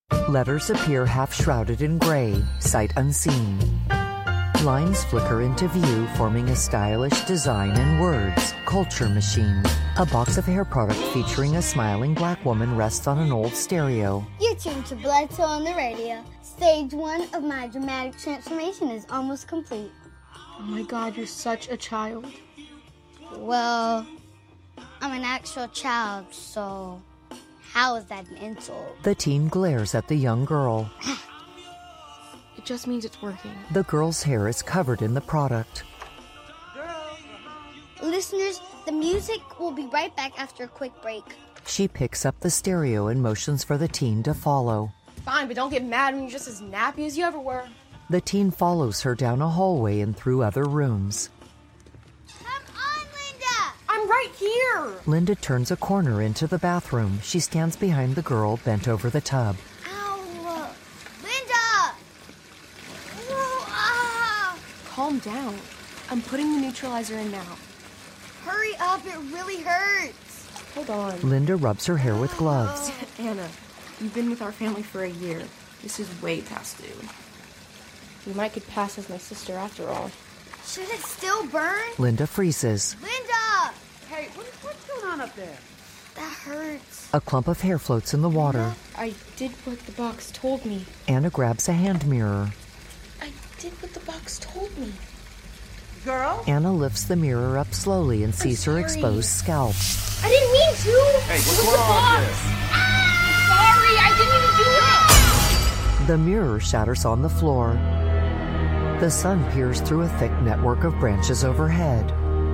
Letters appear half-shrouded in gray, sight unseen. Lines flicker into view, forming a stylish design and words, Culture Machine. A box of hair product featuring a smiling black woman rests on an old stereo. You're tuned to Bledsoe on the radio. Stage 1 of my dramatic transformation is almost complete. Oh my God, you're such a child. Well, I'm an actual child, so how is that an insult? The teen glares at the young girl. It just means it's working. The girl's hair is covered in the product. Listeners, the music will be right back after a quick break. She picks up the stereo and motions for the teen to follow. Fine, but don't get mad when you're just as nappy as you ever were. The teen follows her down a hallway and through other rooms. Come on, Linda! I'm right here! Linda turns a corner into the bathroom. She stands behind the girl, bent over the tub. Ow! Linda! Whoa, ah! Calm down. I'm putting the neutralizer in now. Hurry up, it really hurts. Hold on. Linda rubs her hair with gloves. Anna, you've been with our family for a year. This is way past due. You might get past as my sister after all. Should it still burn? Linda freezes. Linda! Hey, what's going on up there? That hurts. A clump of hair floats in the water. I did what the box told me. Anna grabs a hand mirror. I did what the box told me. Girl? Anna lifts the mirror up slowly and sees her sorry. exposed scalp. I didn't mean to! Hey, what's going on here? Sorry, I didn't even do it! The mirror shatters on the floor. The sun peers through a thick network of branches overhead.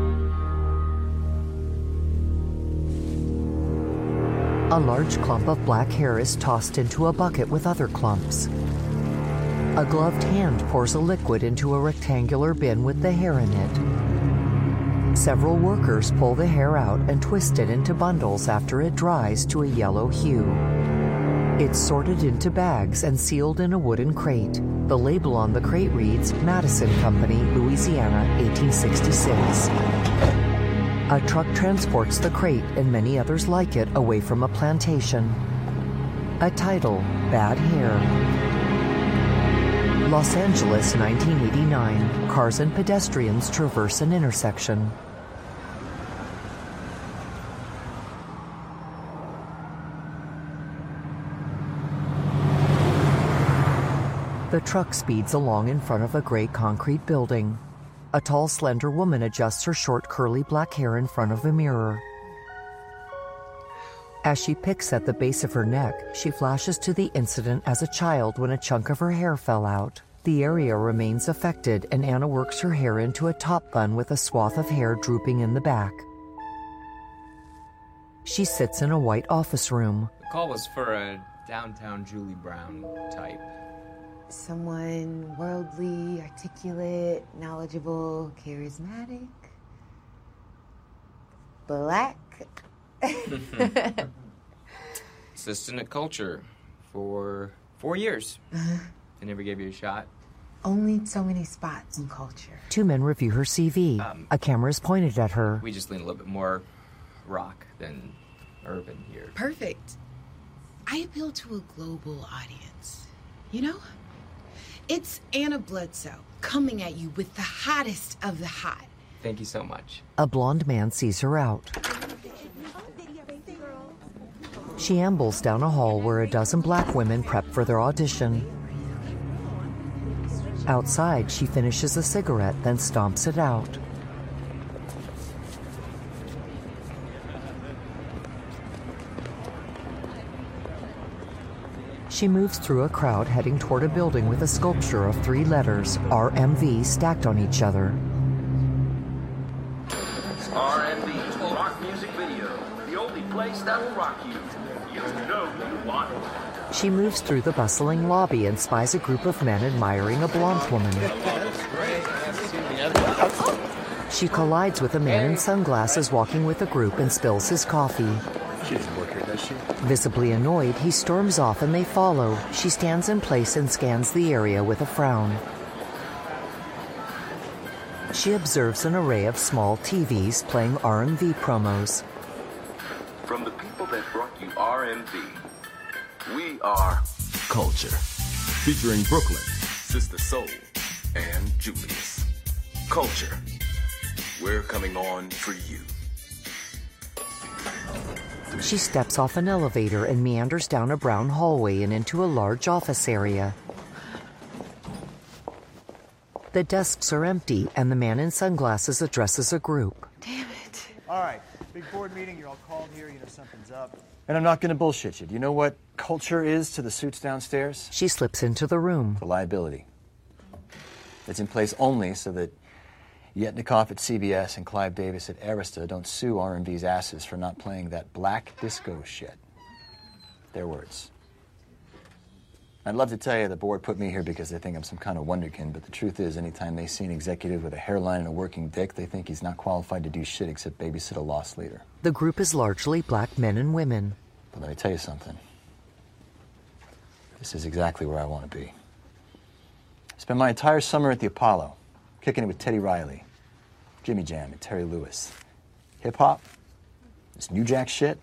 A large clump of black hair is tossed into a bucket with other clumps. A gloved hand pours a liquid into a rectangular bin with the hair in it. Several workers pull the hair out and twist it into bundles after it dries to a yellow hue. It's sorted into bags and sealed in a wooden crate. The label on the crate reads, Madison Company, Louisiana, 1866. A truck transports the crate and many others like it away from a plantation. A title, Bad Hair. Los Angeles, 1989. Cars and pedestrians traverse an intersection. The truck speeds along in front of a gray concrete building. A tall, slender woman adjusts her short, curly black hair in front of a mirror. As she picks at the base of her neck, she flashes to the incident as a child when a chunk of her hair fell out. The area remains affected, and Anna works her hair into a top bun with a swath of hair drooping in the back. She sits in a white office room. The call was for a downtown Julie Brown type. Someone worldly, articulate, knowledgeable, charismatic, black. Assistant at Culture for 4 years. They never gave you a shot. Only so many spots in Culture. Two men review her CV. A camera is pointed at her. We just lean a little bit more rock than urban here. Perfect. I appeal to a global audience. You know? It's Anna Bledsoe coming at you with the hottest of the hot. Thank you so much. A blonde man sees her out. She ambles down a hall where a dozen black women prep for their audition. Outside, she finishes a cigarette, then stomps it out. She moves through a crowd heading toward a building with a sculpture of 3 letters, RMV, stacked on each other. RMV, rock music video. The only place that will rock you. You know you want it. She moves through the bustling lobby and spies a group of men admiring a blonde woman. She collides with a man in sunglasses walking with a group and spills his coffee. She doesn't work here, does she? Visibly annoyed, he storms off and they follow. She stands in place and scans the area with a frown. She observes an array of small TVs playing RMV promos. From the people that brought you RMV, we are Culture. Featuring Brooklyn, Sister Soul, and Julius. Culture. We're coming on for you. She steps off an elevator and meanders down a brown hallway and into a large office area. The desks are empty, and the man in sunglasses addresses a group. Damn it. All right, big board meeting. You're all called here. You know something's up. And I'm not going to bullshit you. Do you know what culture is to the suits downstairs? She slips into the room. The liability. It's in place only so that Yetnikoff at CBS and Clive Davis at Arista don't sue R&B's asses for not playing that black disco shit. Their words. I'd love to tell you the board put me here because they think I'm some kind of wonderkin, but the truth is, anytime they see an executive with a hairline and a working dick, they think he's not qualified to do shit except babysit a lost leader. The group is largely black men and women. But let me tell you something. This is exactly where I want to be. I spent my entire summer at the Apollo, kicking it with Teddy Riley, Jimmy Jam, and Terry Lewis. Hip-hop, this New Jack shit.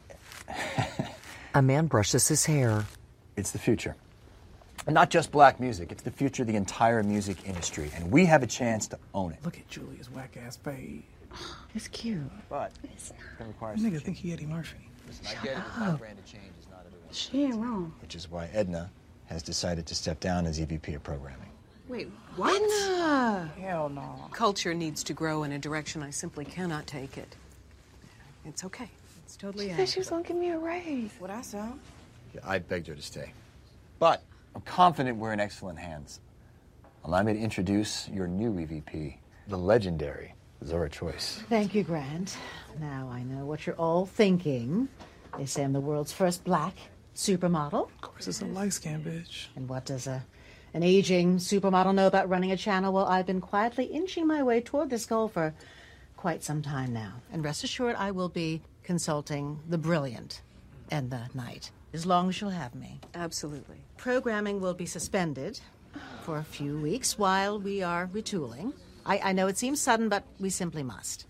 A man brushes his hair. It's the future. And not just black music, it's the future of the entire music industry, and we have a chance to own it. Look at Julia's whack-ass fade. It's cute. But it's going to require some Nigga change. think he Eddie Murphy. Listen, I get it, but my brand of change is not everyone's. She ain't wrong. Which is why Edna has decided to step down as EVP of programming. Wait, what? Edna! Hell no. Culture needs to grow in a direction I simply cannot take it. It's okay. It's totally She said she was gonna give me a raise. What I saw? Yeah, I begged her to stay. But I'm confident we're in excellent hands. Allow me to introduce your new EVP, the legendary Zora Choice. Thank you, Grant. Now I know what you're all thinking. They say I'm the world's first black supermodel. Of course, it's a light-skinned bitch. And what does an aging supermodel know about running a channel? Well, I've been quietly inching my way toward this goal for quite some time now. And rest assured, I will be consulting the brilliant Edna Knight, as long as you'll have me. Absolutely. Programming will be suspended for a few weeks while we are retooling. I know it seems sudden, but we simply must.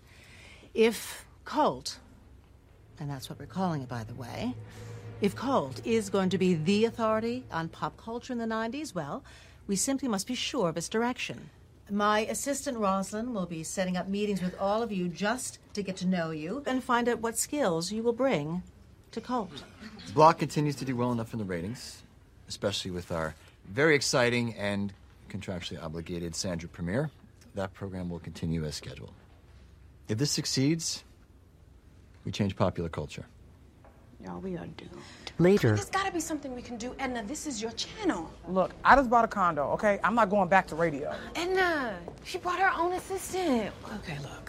If Cult, and that's what we're calling it, by the way, if Cult is going to be the authority on pop culture in the 90s, well, we simply must be sure of its direction. My assistant, Rosalind, will be setting up meetings with all of you just to get to know you and find out what skills you will bring to Cult. The block continues to do well enough in the ratings, especially with our very exciting and contractually obligated Sandra premiere. That program will continue as scheduled. If this succeeds, we change popular culture. Y'all, we are doomed. Later, There's gotta be something we can do. Edna, this is your channel. Look, I just bought a condo, okay? I'm not going back to radio. Edna, she brought her own assistant. Okay, look.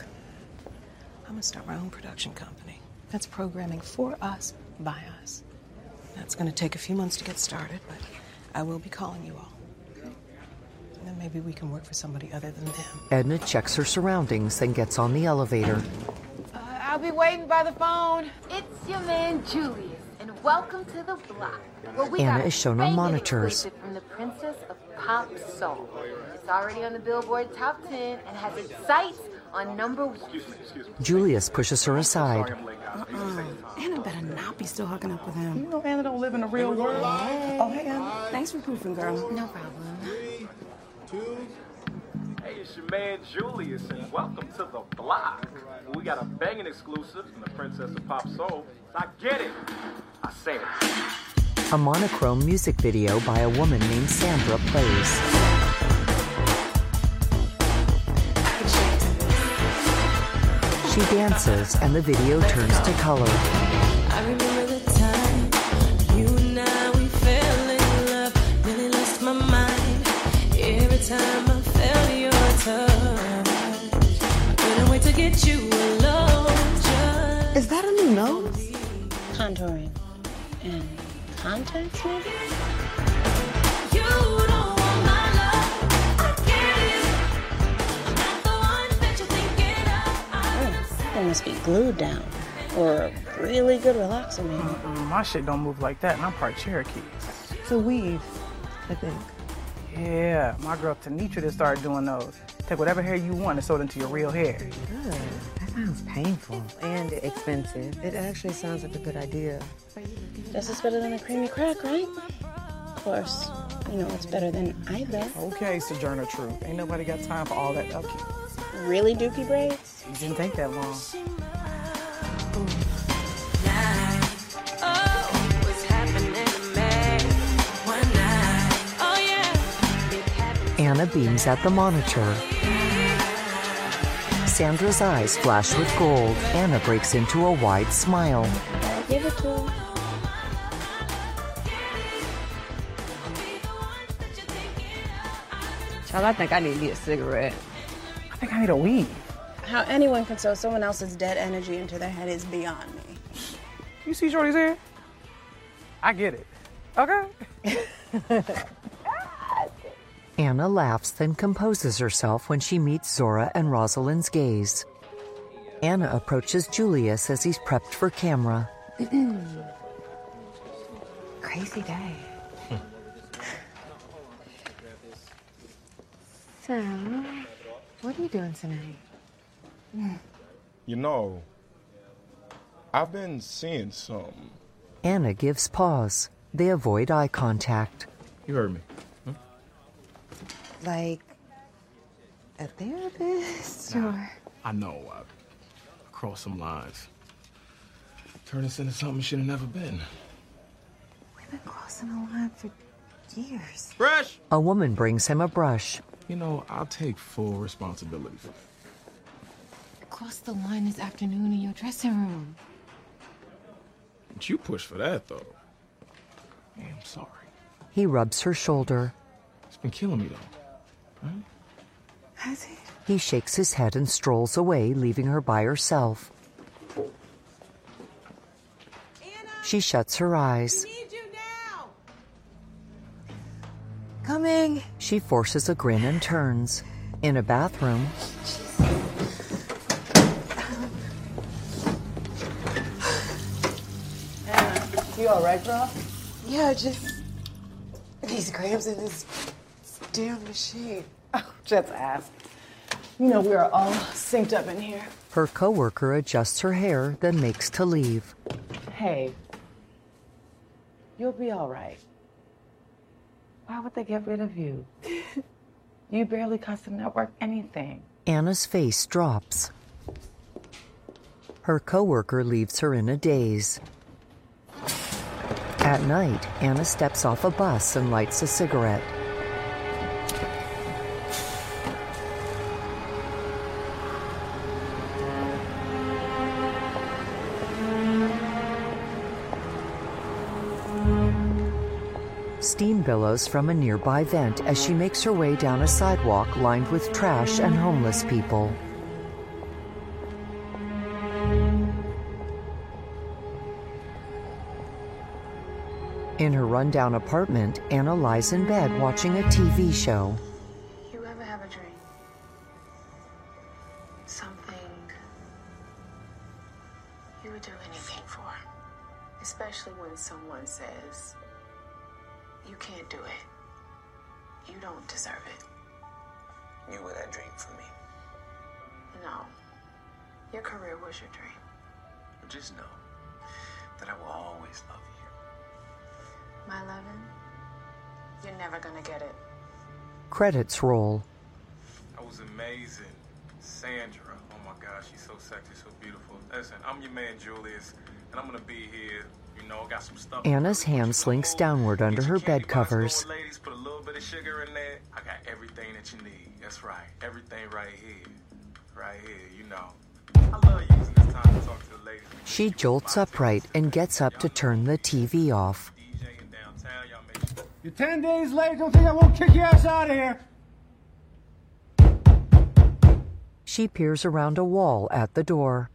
I'm gonna start my own production company. That's programming for us, by us. That's gonna take a few months to get started, but I will be calling you all. Okay? And then maybe we can work for somebody other than them. Edna checks her surroundings, then gets on the elevator. I'll be waiting by the phone. It's your man Julius, and welcome to the block. Where we Anna got is shown on monitors. From the Princess of Pop Soul. It's already on the Billboard Top 10 and has its sights on number 1. Julius pushes her aside. Anna better not be still hooking up with him. You know Anna don't live in the real world. Oh, hey, Anna. Thanks for proofing, girl. No problem. 3, 2. Hey, it's your man Julius, and welcome to the block. We got a banging exclusive from the Princess of Pop Soul. I get it. I say it. A monochrome music video by a woman named Sandra plays. She dances, and the video turns to color. I remember the time you and I, we fell in love. Really lost my mind every time I felt your touch. I couldn't wait to get you alone. Is that a new nose? Contouring. And contacts, maybe? You don't want my love. I get it. I'm not the one that you're thinking of. They must be glued down. Or really good relaxer, maybe. My shit don't move like that, and I'm part Cherokee. It's a weave, I think. Yeah, my girl Tanitra just started doing those. Take whatever hair you want and sew it into your real hair. Good. That sounds painful and expensive. It actually sounds like a good idea. This is better than a creamy crack, right? course, you know it's better than either. Okay, Sojourner Truth. Ain't nobody got time for all that upkeep. Really, Dookie braids? It didn't take that long. Anna beams at the monitor. Sandra's eyes flash with gold. Anna breaks into a wide smile. Give it to her. Child, I think I need to get a cigarette. I think I need a weed. How anyone can sow someone else's dead energy into their head is beyond me. You see Shorty's hair? I get it. Okay. Anna laughs, then composes herself when she meets Zora and Rosalind's gaze. Anna approaches Julius as he's prepped for camera. Crazy day. So, what are you doing tonight? You know, I've been seeing something. Anna gives pause. They avoid eye contact. You heard me. Like a therapist, or? I know. I crossed some lines. Turned this into something it should have never been. We've been crossing a line for years. Brush! A woman brings him a brush. You know, I'll take full responsibility for it. Cross the line this afternoon in your dressing room. But you pushed for that, though. Hey, I'm sorry. He rubs her shoulder. It's been killing me, though. Right? Has he? He shakes his head and strolls away, leaving her by herself. She shuts her eyes. Coming. She forces a grin and turns. In a bathroom, Anna, you all right, girl? Yeah, just these grams in this damn machine. Oh, just ask. You know, we're all synced up in here. her coworker adjusts her hair, then makes to leave. Hey, you'll be all right. Why would they get rid of you? You barely cost the network anything. Anna's face drops. Her coworker leaves her in a daze. At night, Anna steps off a bus and lights a cigarette. Steam billows from a nearby vent as she makes her way down a sidewalk lined with trash and homeless people. In her rundown apartment, Anna lies in bed watching a TV show. You ever have a dream? Something you would do anything for. Especially when someone says, you can't do it. You don't deserve it. You were that dream for me. No. Your career was your dream. Just know that I will always love you. My loving, you're never gonna get it. Credits roll. That was amazing. Sandra. Oh my gosh, she's so sexy, so beautiful. Listen, I'm your man Julius, and I'm gonna be here. You know, got some stuff. Anna's hand slinks downward under her bed covers. Ladies, put a little bit of sugar in there. I got everything that you need. That's right. Everything right here. Right here, you know. I love using this time to talk to the ladies. She jolts upright and gets up to turn the TV off. You're 10 days late. Don't think I won't kick your ass out of here. She peers around a wall at the door.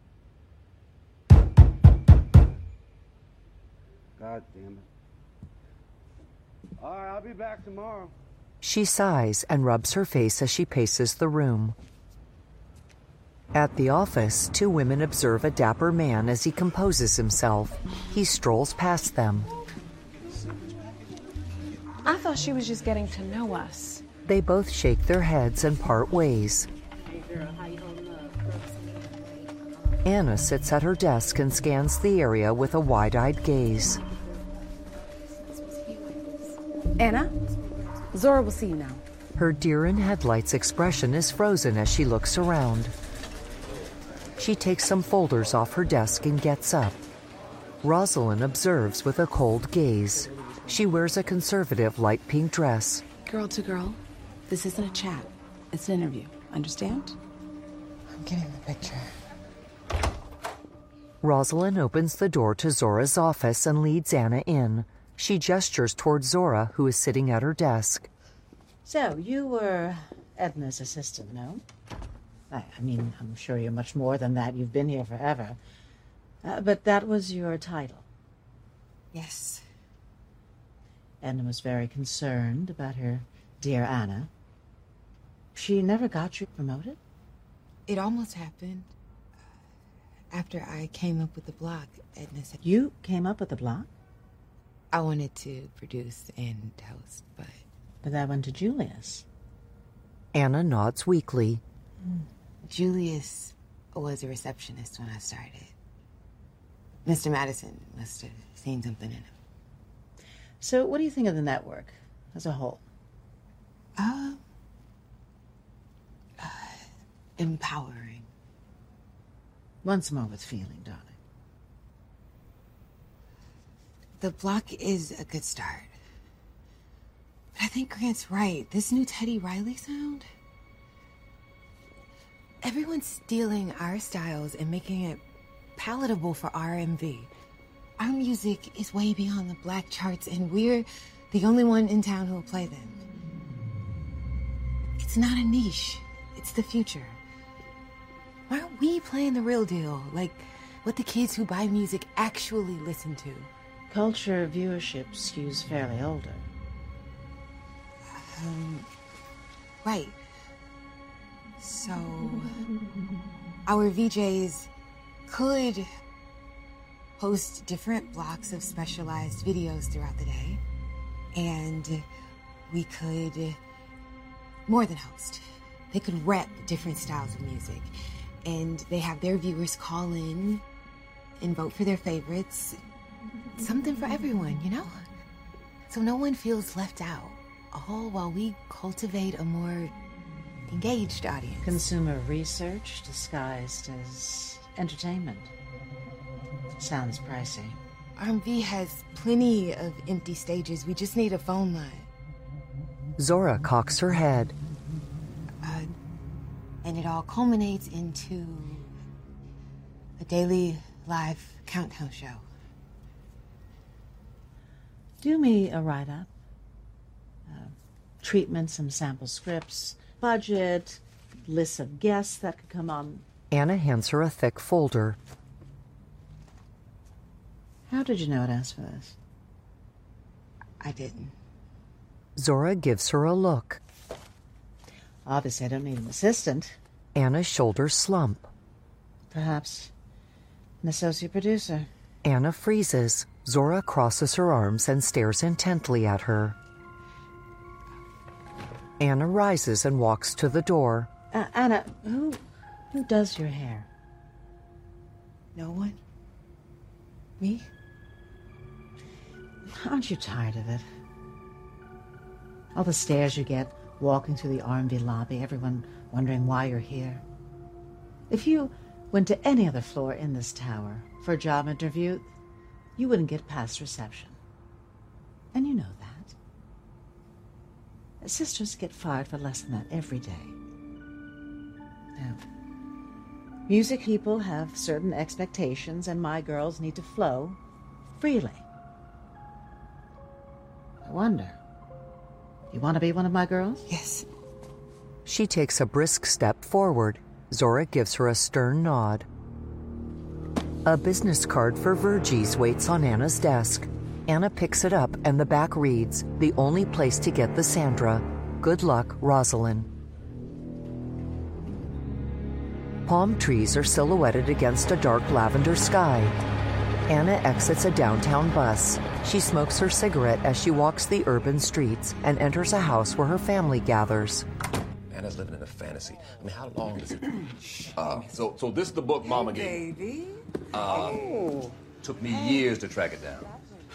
God damn it. All right, I'll be back tomorrow. She sighs and rubs her face as she paces the room. At the office, two women observe a dapper man as he composes himself. He strolls past them. I thought she was just getting to know us. They both shake their heads and part ways. Anna sits at her desk and scans the area with a wide-eyed gaze. Anna, Zora will see you now. Her deer-in-headlights expression is frozen as she looks around. She takes some folders off her desk and gets up. Rosalind observes with a cold gaze. She wears a conservative light pink dress. Girl to girl, this isn't a chat. It's an interview. Understand? I'm getting the picture. Rosalind opens the door to Zora's office and leads Anna in. She gestures towards Zora, who is sitting at her desk. So, you were Edna's assistant, no? I mean, I'm sure you're much more than that. You've been here forever. But that was your title. Yes. Edna was very concerned about her dear Anna. She never got you promoted? It almost happened. After I came up with the block, Edna said... You came up with the block? I wanted to produce and host, but... But that went to Julius. Anna nods weakly. Julius was a receptionist when I started. Mr. Madison must have seen something in him. So what do you think of the network as a whole? Empowering. Once more with feeling, darling. The block is a good start. But I think Grant's right. This new Teddy Riley sound? Everyone's stealing our styles and making it palatable for R&B. Our music is way beyond the black charts, and we're the only one in town who will play them. It's not a niche. It's the future. Why aren't we playing the real deal? Like what the kids who buy music actually listen to. Culture viewership skews fairly older. Right. So, our VJs could host different blocks of specialized videos throughout the day. And we could more than host. They could rep different styles of music. And they have their viewers call in and vote for their favorites. Something for everyone, you know? So no one feels left out. All while we cultivate a more engaged audience. Consumer research disguised as entertainment. Sounds pricey. R&B has plenty of empty stages. We just need a phone line. Zora cocks her head. And it all culminates into a daily live countdown show. Do me a write-up. Treatment, some sample scripts, budget, lists of guests that could come on. Anna hands her a thick folder. How did you know I'd asked for this? I didn't. Zora gives her a look. Obviously, I don't need an assistant. Anna's shoulders slump. Perhaps an associate producer. Anna freezes. Zora crosses her arms and stares intently at her. Anna rises and walks to the door. Anna, who does your hair? No one. Me? Aren't you tired of it? All the stares you get walking through the R&B lobby, everyone wondering why you're here. If you went to any other floor in this tower for a job interview, you wouldn't get past reception. And you know that. Sisters get fired for less than that every day. Now, music people have certain expectations, and my girls need to flow freely. I wonder, you want to be one of my girls? Yes. She takes a brisk step forward. Zora gives her a stern nod. A business card for Virgie's waits on Anna's desk. Anna picks it up and the back reads, "The only place to get the Sandra. Good luck, Rosalind." Palm trees are silhouetted against a dark lavender sky. Anna exits a downtown bus. She smokes her cigarette as she walks the urban streets and enters a house where her family gathers. Anna's living in a fantasy. I mean, how long does it... So this is the book Mama gave me. Baby. Took me years to track it down.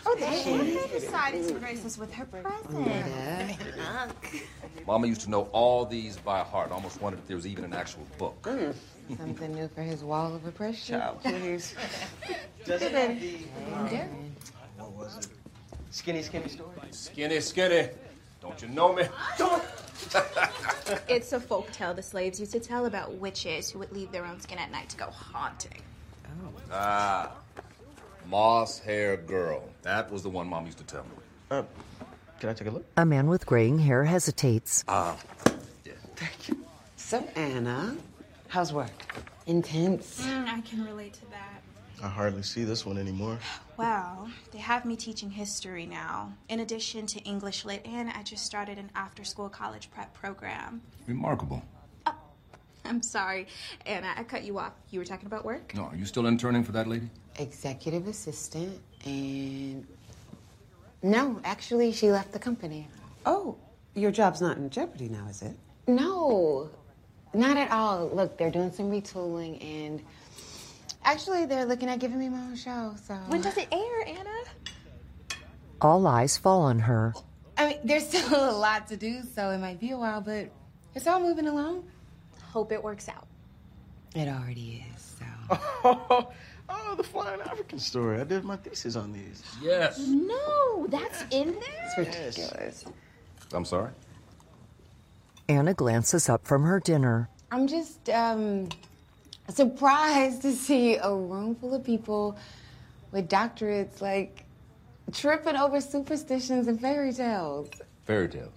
Oh, there she Anna is. decided to grace us with her present. Mama used to know all these by heart. Almost wondered if there was even an actual book. Something new for his wall of oppression. Child, please. Doesn't it? What was it? Skinny story? Skinny. Don't you know me? It's a folk tale the slaves used to tell about witches who would leave their own skin at night to go haunting. Ah, moss-haired girl. That was the one Mom used to tell me. Can I take a look? A man with graying hair hesitates. Thank you. So, Anna, how's work? Intense. I can relate to that. I hardly see this one anymore. Well, they have me teaching history now, in addition to English Lit, and I just started an after-school college prep program. Remarkable. I'm sorry, Anna, I cut you off. You were talking about work? No, are you still interning for that lady? Executive assistant, and no, actually, she left the company. Oh, your job's not in jeopardy now, is it? No, not at all. Look, they're doing some retooling, and actually, they're looking at giving me my own show. So When does it air, Anna? All eyes fall on her. I mean, there's still a lot to do, so it might be a while, but it's all moving along. Hope it works out. It already is. So. Oh, the Flying African story. I did my thesis on these. Yes. No, that's in there? It's ridiculous. I'm sorry? Anna glances up from her dinner. I'm just surprised to see a room full of people with doctorates like tripping over superstitions and fairy tales. Fairy tales.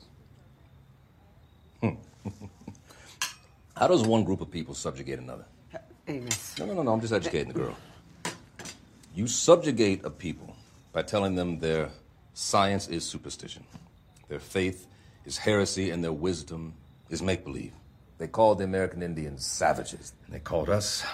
How does one group of people subjugate another? Amos. No, I'm just educating the girl. You subjugate a people by telling them their science is superstition, their faith is heresy, and their wisdom is make-believe. They called the American Indians savages, and they called us...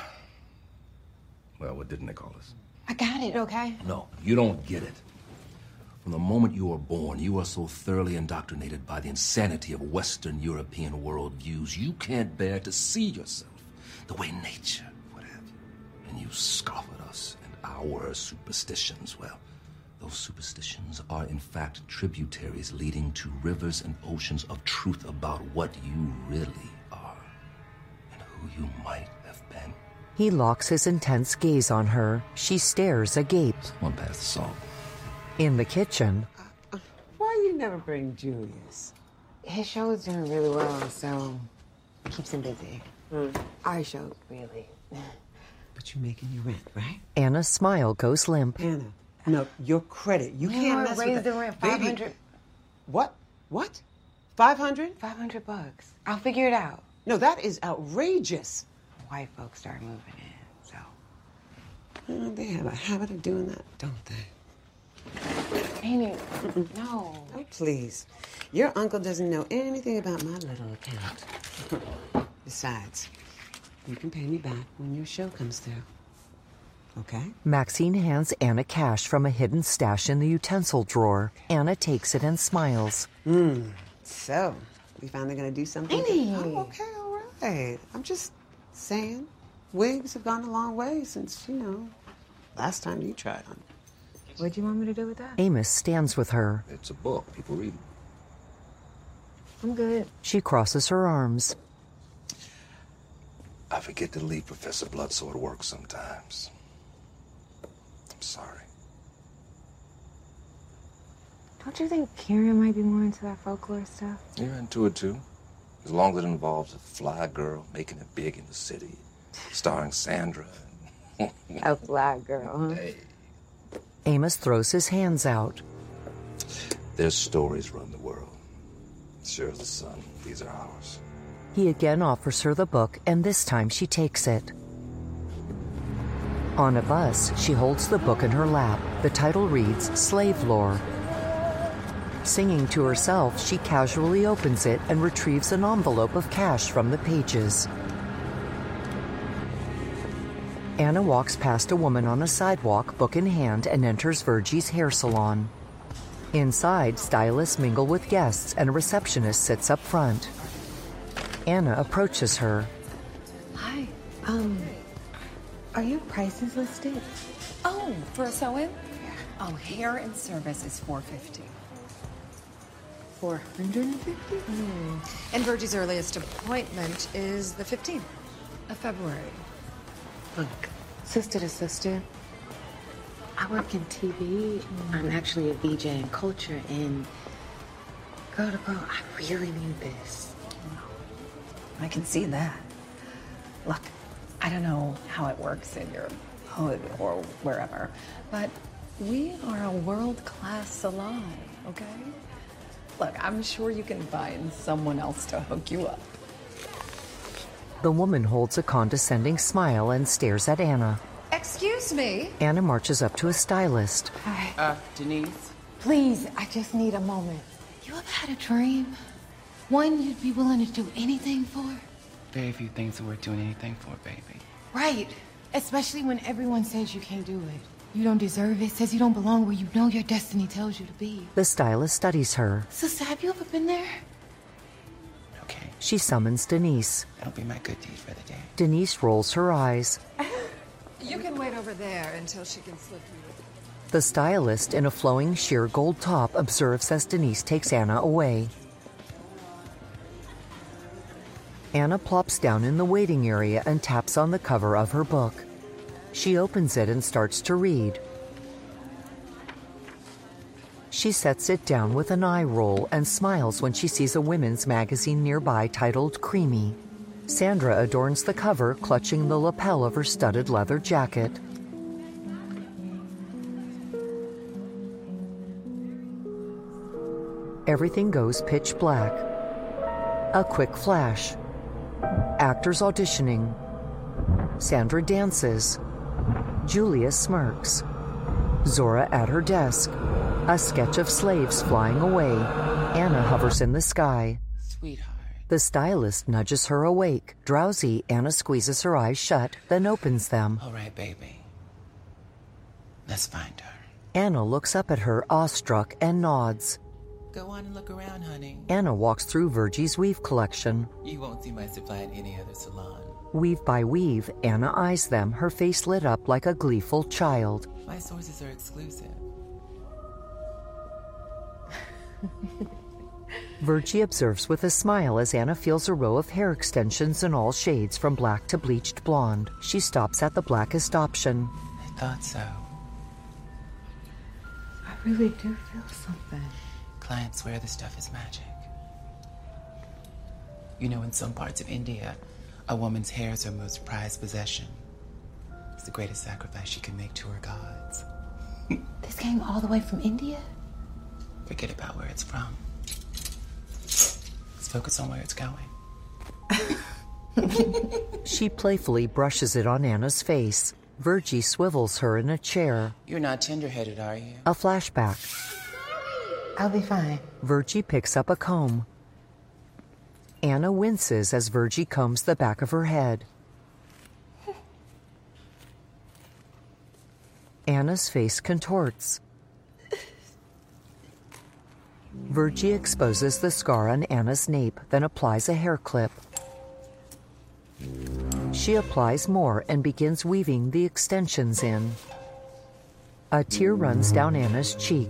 Well, what didn't they call us? I got it, okay? No, you don't get it. From the moment you are born, you are so thoroughly indoctrinated by the insanity of Western European worldviews, you can't bear to see yourself the way nature would have you. And you scoff at us and our superstitions. Well, those superstitions are in fact tributaries leading to rivers and oceans of truth about what you really are and who you might have been. He locks his intense gaze on her. She stares agape. One pass the salt. In the kitchen, Why you never bring Julius? His show is doing really well, so it keeps him busy. Our show, really. But you're making your rent, right? Anna's smile goes limp. Anna, no, your credit. You can't mess raise with the that. rent Baby. $500. What? 500? $500. I'll figure it out. No, that is outrageous. White folks start moving in, so. They have a habit of doing that, don't they? Amy, no. Oh, please. Your uncle doesn't know anything about my little account. Besides, you can pay me back when your show comes through. Okay? Maxine hands Anna cash from a hidden stash in the utensil drawer. Anna takes it and smiles. So, we finally gonna do something? Amy! Oh, okay, all right. I'm just saying, wigs have gone a long way since, last time you tried on. What'd you want me to do with that? Amos stands with her. It's a book. People read it. I'm good. She crosses her arms. I forget to leave Professor Bloodsaw at work sometimes. I'm sorry. Don't you think Kieran might be more into that folklore stuff? You're into it, too. As long as it involves a fly girl making it big in the city, starring Sandra. A fly girl, huh? Hey. Amos throws his hands out. Their stories run the world. Sure as the sun, these are ours. He again offers her the book, and this time she takes it. On a bus, she holds the book in her lap. The title reads Slave Lore. Singing to herself, she casually opens it and retrieves an envelope of cash from the pages. Anna walks past a woman on a sidewalk, book in hand, and enters Virgie's hair salon. Inside, stylists mingle with guests, and a receptionist sits up front. Anna approaches her. Hi. Are your prices listed? Oh, for a sew-in? Oh, hair and service is $450. $450? And Virgie's earliest appointment is the 15th of February. Look, sister to sister, I work in TV. I'm actually a VJ in culture, and girl to girl, I really need this. I can see that. Look, I don't know how it works in your hood or wherever, but we are a world-class salon, okay? Look, I'm sure you can find someone else to hook you up. The woman holds a condescending smile and stares at Anna. Excuse me? Anna marches up to a stylist. Hi. Denise? Please, I just need a moment. You ever had a dream? One you'd be willing to do anything for? Very few things are worth doing anything for, baby. Right. Especially when everyone says you can't do it. You don't deserve it, says you don't belong where you know your destiny tells you to be. The stylist studies her. Sister, have you ever been there? Okay. She summons Denise. That'll be my good deed for the day. Denise rolls her eyes. You can wait over there until she can slip you. The stylist, in a flowing sheer gold top, observes as Denise takes Anna away. Anna plops down in the waiting area and taps on the cover of her book. She opens it and starts to read. She sets it down with an eye roll and smiles when she sees a women's magazine nearby titled Creamy. Sandra adorns the cover, clutching the lapel of her studded leather jacket. Everything goes pitch black. A quick flash. Actors auditioning. Sandra dances. Julia smirks. Zora at her desk. A sketch of slaves flying away. Anna hovers in the sky. Sweetheart. The stylist nudges her awake. Drowsy, Anna squeezes her eyes shut, then opens them. All right, baby. Let's find her. Anna looks up at her, awestruck, and nods. Go on and look around, honey. Anna walks through Virgie's weave collection. You won't see my supply at any other salon. Weave by weave, Anna eyes them, her face lit up like a gleeful child. My sources are exclusive. Virgie observes with a smile as Anna feels a row of hair extensions in all shades from black to bleached blonde. She stops at the blackest option. I thought so. I really do feel something. Clients swear this stuff is magic. You know, in some parts of India, a woman's hair is her most prized possession. It's the greatest sacrifice she can make to her gods. This came all the way from India? Forget about where it's from. Let's focus on where it's going. She playfully brushes it on Anna's face. Virgie swivels her in a chair. You're not tender-headed, are you? A flashback. I'll be fine. Virgie picks up a comb. Anna winces as Virgie combs the back of her head. Anna's face contorts. Virgie exposes the scar on Anna's nape, then applies a hair clip. She applies more and begins weaving the extensions in. A tear runs down Anna's cheek.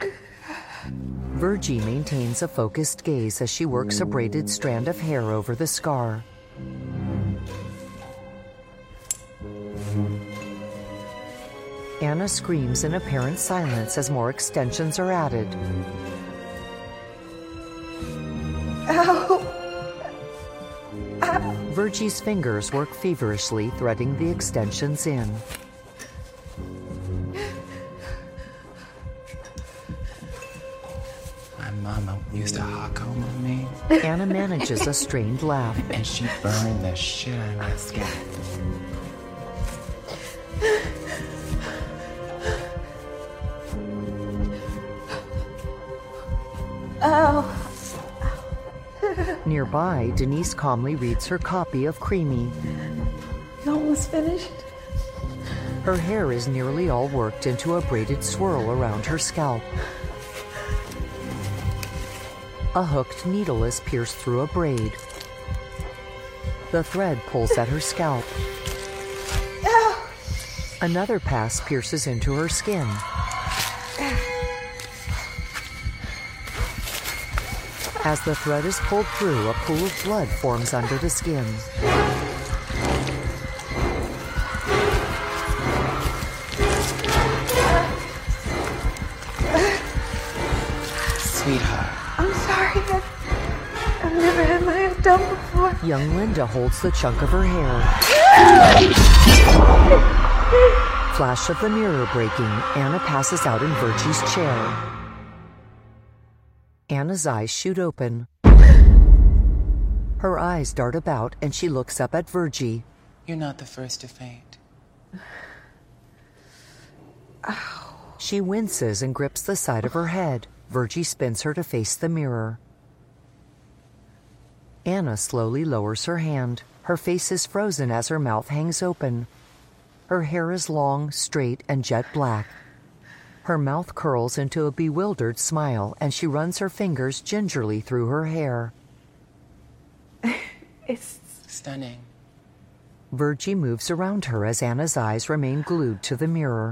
Virgie maintains a focused gaze as she works a braided strand of hair over the scar. Anna screams in apparent silence as more extensions are added. Ow! Ow! Virgie's fingers work feverishly, threading the extensions in. My mama used a hot comb on me. Anna manages a strained laugh. And she burned the shit out of my scalp. Ow! Nearby, Denise calmly reads her copy of Creamy. You almost finished? Her hair is nearly all worked into a braided swirl around her scalp. A hooked needle is pierced through a braid. The thread pulls at her scalp. Another pass pierces into her skin. As the thread is pulled through, a pool of blood forms under the skin. Sweetheart. I'm sorry. I've never had my hair done before. Young Linda holds the chunk of her hair. Flash of the mirror breaking, Anna passes out in Virgie's chair. Anna's eyes shoot open. Her eyes dart about and she looks up at Virgie. You're not the first to faint. She winces and grips the side of her head. Virgie spins her to face the mirror. Anna slowly lowers her hand. Her face is frozen as her mouth hangs open. Her hair is long, straight, and jet black. Her mouth curls into a bewildered smile, and she runs her fingers gingerly through her hair. It's stunning. Virgie moves around her as Anna's eyes remain glued to the mirror.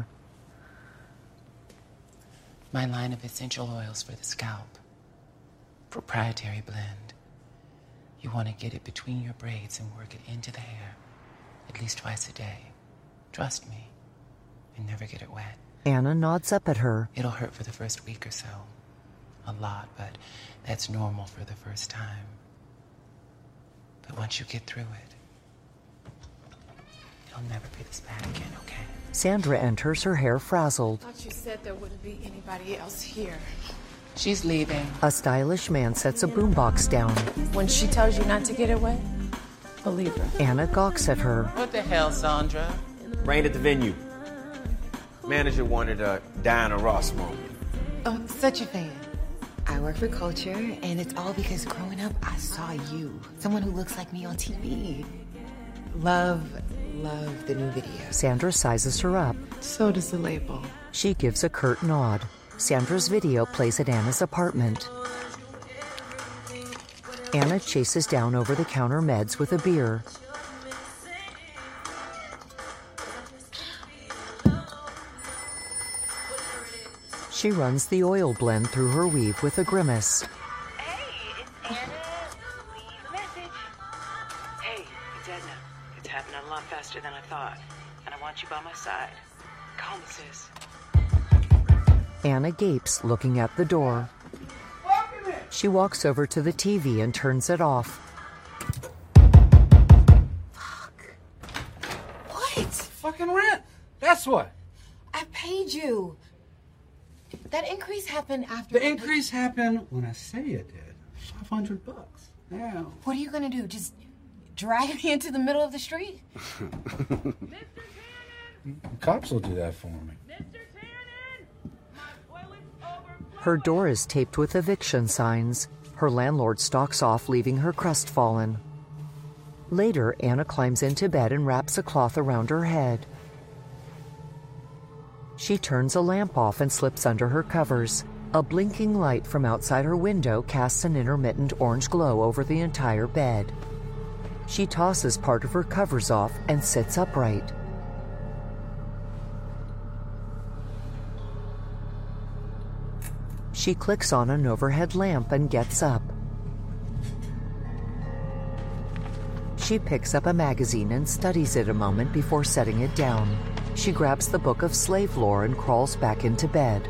My line of essential oils for the scalp. Proprietary blend. You want to get it between your braids and work it into the hair. At least twice a day. Trust me. And never get it wet. Anna nods up at her. It'll hurt for the first week or so. A lot, but that's normal for the first time. But once you get through it, it'll never be this bad again, okay? Sandra enters, her hair frazzled. I thought you said there wouldn't be anybody else here. She's leaving. A stylish man sets a boombox down. When she tells you not to get away, believe her. Anna gawks at her. What the hell, Sandra? Rain at the venue. Manager wanted a Diana Ross moment. Oh, such a fan. I work for Culture, and it's all because growing up, I saw you. Someone who looks like me on TV. Love the new video. Sandra sizes her up. So does the label. She gives a curt nod. Sandra's video plays at Anna's apartment. Anna chases down over-the-counter meds with a beer. She runs the oil blend through her weave with a grimace. Hey, it's Anna. Leave message. Hey, it's Edna. It's happening a lot faster than I thought, and I want you by my side. Call me, sis. Anna gapes, looking at the door. She walks over to the TV and turns it off. What? Fucking rent. That's what. I paid you. That increase happened after... The increase happened when I say it did. $500. Yeah. What are you gonna do? Just drag me into the middle of the street? Cops will do that for me. Her door is taped with eviction signs. Her landlord stalks off, leaving her crestfallen. Later, Anna climbs into bed and wraps a cloth around her head. She turns a lamp off and slips under her covers. A blinking light from outside her window casts an intermittent orange glow over the entire bed. She tosses part of her covers off and sits upright. She clicks on an overhead lamp and gets up. She picks up a magazine and studies it a moment before setting it down. She grabs the book of slave lore and crawls back into bed.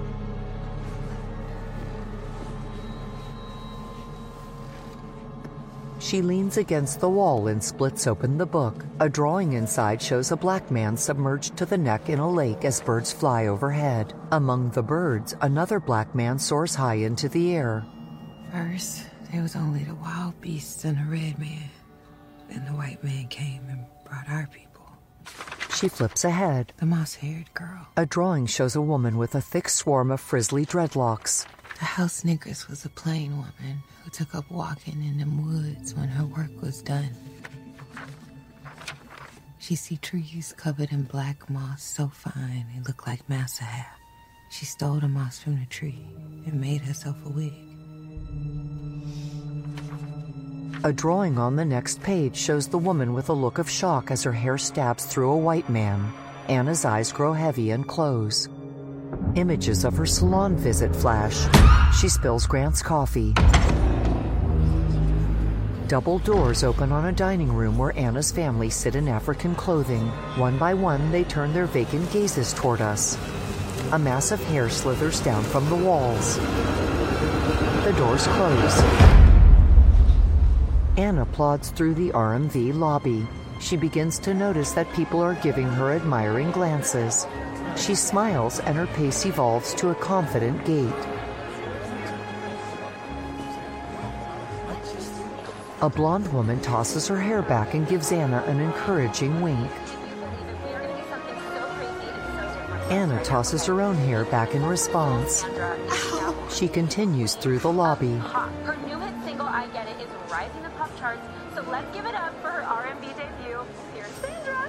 She leans against the wall and splits open the book. A drawing inside shows a black man submerged to the neck in a lake as birds fly overhead. Among the birds, another black man soars high into the air. First, there was only the wild beasts and the red man. Then the white man came and brought our people. She flips ahead. The moss-haired girl. A drawing shows a woman with a thick swarm of frizzly dreadlocks. The house negress was a plain woman who took up walking in them woods when her work was done. She see trees covered in black moss so fine it looked like massa hair. She stole the moss from the tree and made herself a wig. A drawing on the next page shows the woman with a look of shock as her hair stabs through a white man. Anna's eyes grow heavy and close. Images of her salon visit flash. She spills Grant's coffee. Double doors open on a dining room where Anna's family sit in African clothing. One by one, they turn their vacant gazes toward us. A mass of hair slithers down from the walls. The doors close. Anna plods through the RMV lobby. She begins to notice that people are giving her admiring glances. She smiles and her pace evolves to a confident gait. A blonde woman tosses her hair back and gives Anna an encouraging wink. Anna tosses her own hair back in response. She continues through the lobby. Her new hit single, I Get It, is rising the pop charts, so let's give it up for her R&B debut. Here's Sandra.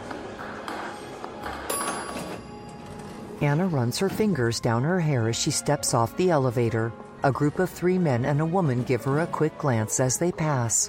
Anna runs her fingers down her hair as she steps off the elevator. A group of 3 men and a woman give her a quick glance as they pass.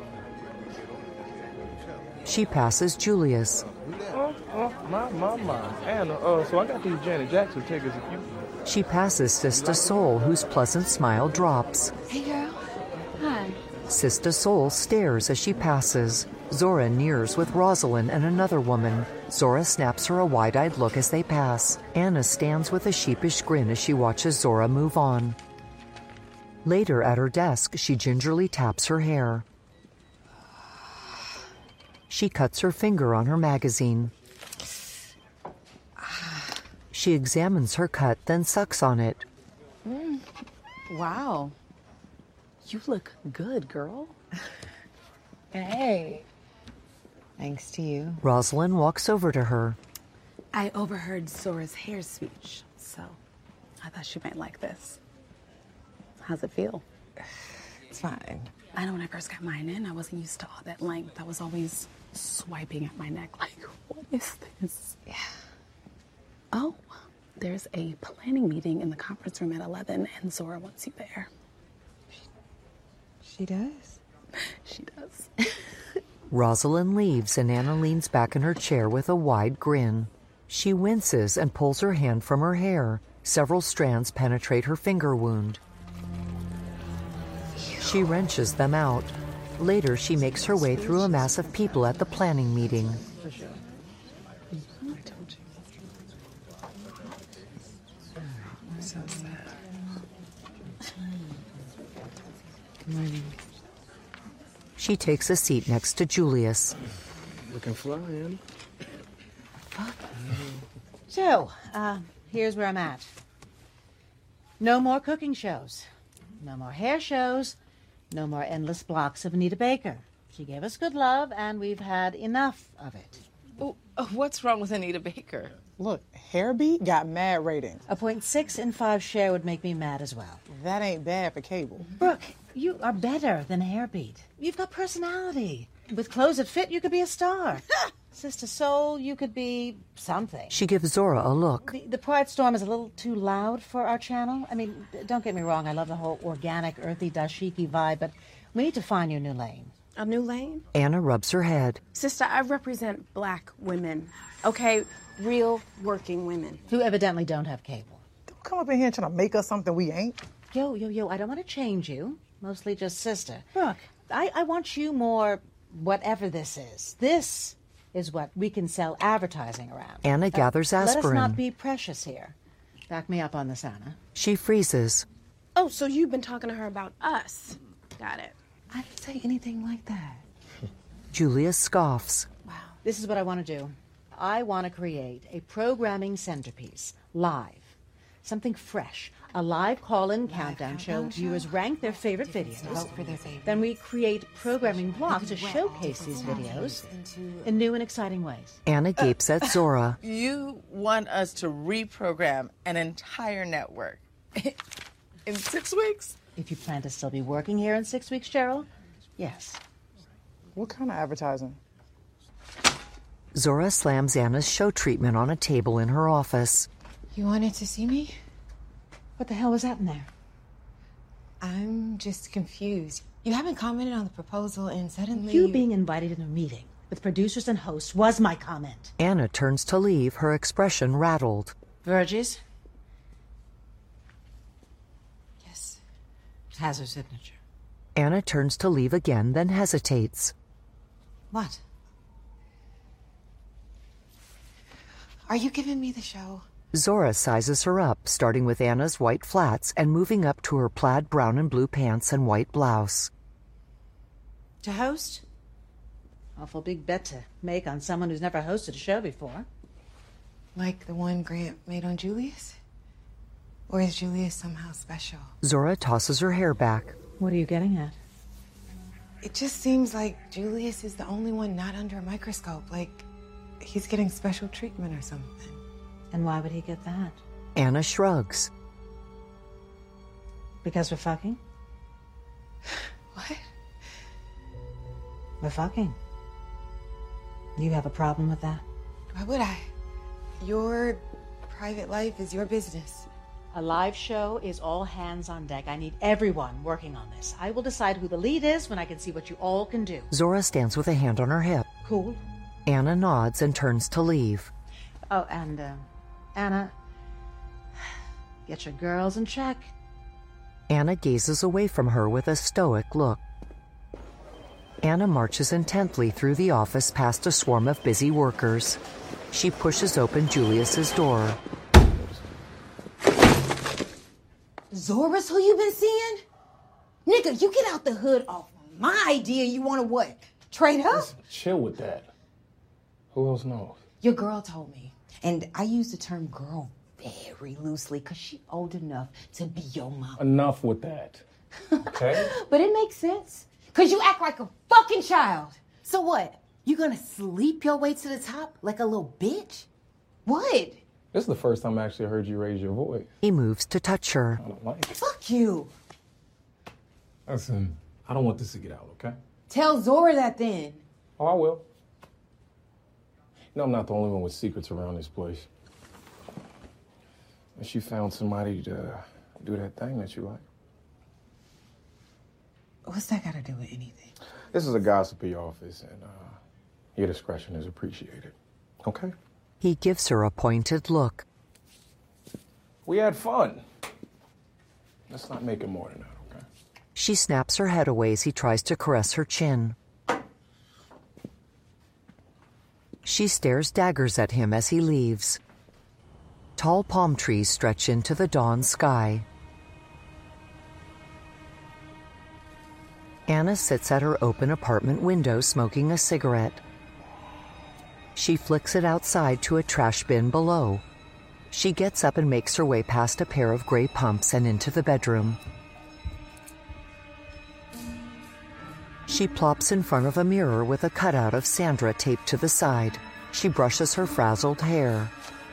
She passes Julius. My. Anna, so I got these Janet Jackson tickets if you... She passes Sista Soul, whose pleasant smile drops. Hey, girl. Hi. Sista Soul stares as she passes. Zora nears with Rosalind and another woman. Zora snaps her a wide-eyed look as they pass. Anna stands with a sheepish grin as she watches Zora move on. Later at her desk, she gingerly taps her hair. She cuts her finger on her magazine. She examines her cut, then sucks on it. Wow. You look good, girl. Hey. Thanks to you. Rosalind walks over to her. I overheard Zora's hair speech, so I thought she might like this. How's it feel? It's fine. I know when I first got mine in, I wasn't used to all that length. I was always swiping at my neck like, what is this? Yeah. Oh, there's a planning meeting in the conference room at 11, and Zora wants you there. She does? She does. Rosalind leaves and Anna leans back in her chair with a wide grin. She winces and pulls her hand from her hair. Several strands penetrate her finger wound. She wrenches them out. Later, she makes her way through a mass of people at the planning meeting. So sad. Good morning. She takes a seat next to Julius. Looking fly, Anna. So, here's where I'm at. No more cooking shows. No more hair shows. No more endless blocks of Anita Baker. She gave us good love, and we've had enough of it. Oh, what's wrong with Anita Baker? Look, Hairbeat got mad ratings. A 0.6 in 5 share would make me mad as well. That ain't bad for cable. Brooke, you are better than Hairbeat. You've got personality. With clothes that fit, you could be a star. Sister Soul, you could be something. She gives Zora a look. The Pride Storm is a little too loud for our channel. I mean, don't get me wrong, I love the whole organic, earthy, dashiki vibe, but we need to find your new lane. A new lane? Anna rubs her head. Sister, I represent black women. Okay, real working women. Who evidently don't have cable. Don't come up in here trying to make us something we ain't. Yo, I don't want to change you. Mostly just sister. Look, I want you more whatever this is. This is what we can sell advertising around. Anna gathers aspirin. Let us not be precious here. Back me up on this, Anna. She freezes. Oh, so you've been talking to her about us. Got it. I didn't say anything like that. Julius scoffs. Wow. This is what I want to do. I want to create a programming centerpiece, live. Something fresh. A live call-in countdown show. Viewers rank their favorite videos. Vote for their favorite. Then we create programming blocks to showcase these videos in new and exciting ways. Anna gapes at Zora. You want us to reprogram an entire network in 6 weeks? If you plan to still be working here in 6 weeks, Cheryl, yes. What kind of advertising? Zora slams Anna's show treatment on a table in her office. You wanted to see me? What the hell was that in there? I'm just confused. You haven't commented on the proposal and suddenly... You being invited in a meeting with producers and hosts was my comment. Anna turns to leave, her expression rattled. Verges, has her signature. Anna turns to leave again, then hesitates. What? Are you giving me the show? Zora sizes her up, starting with Anna's white flats and moving up to her plaid brown and blue pants and white blouse. To host? Awful big bet to make on someone who's never hosted a show before. Like the one Grant made on Julius? Or is Julius somehow special? Zora tosses her hair back. What are you getting at? It just seems like Julius is the only one not under a microscope. Like he's getting special treatment or something. And why would he get that? Anna shrugs. Because we're fucking? What? We're fucking. You have a problem with that? Why would I? Your private life is your business. A live show is all hands on deck. I need everyone working on this. I will decide who the lead is when I can see what you all can do. Zora stands with a hand on her hip. Cool. Anna nods and turns to leave. Oh, and, Anna, get your girls in check. Anna gazes away from her with a stoic look. Anna marches intently through the office past a swarm of busy workers. She pushes open Julius's door. Zora's who you been seeing? Nigga, you get out the hood off my idea. You want to what? Trade up? Listen, chill with that. Who else knows? Your girl told me. And I use the term girl very loosely because she old enough to be your mom. Enough with that. Okay? But it makes sense. Because you act like a fucking child. So what? You gonna sleep your way to the top like a little bitch? What? This is the first time I actually heard you raise your voice. He moves to touch her. I don't like it. Fuck you. Listen, I don't want this to get out, okay? Tell Zora that then. Oh, I will. You know, I'm not the only one with secrets around this place. And she found somebody to do that thing that you like. What's that got to do with anything? This is a gossipy office, and your discretion is appreciated. Okay? He gives her a pointed look. We had fun. Let's not make it more than that, okay? She snaps her head away as he tries to caress her chin. She stares daggers at him as he leaves. Tall palm trees stretch into the dawn sky. Anna sits at her open apartment window smoking a cigarette. She flicks it outside to a trash bin below. She gets up and makes her way past a pair of gray pumps and into the bedroom. She plops in front of a mirror with a cutout of Sandra taped to the side. She brushes her frazzled hair.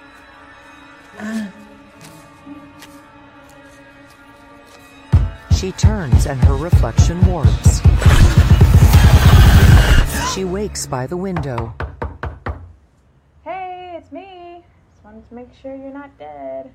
She turns and her reflection warps. She wakes by the window. Hey, it's me. Just wanted to make sure you're not dead.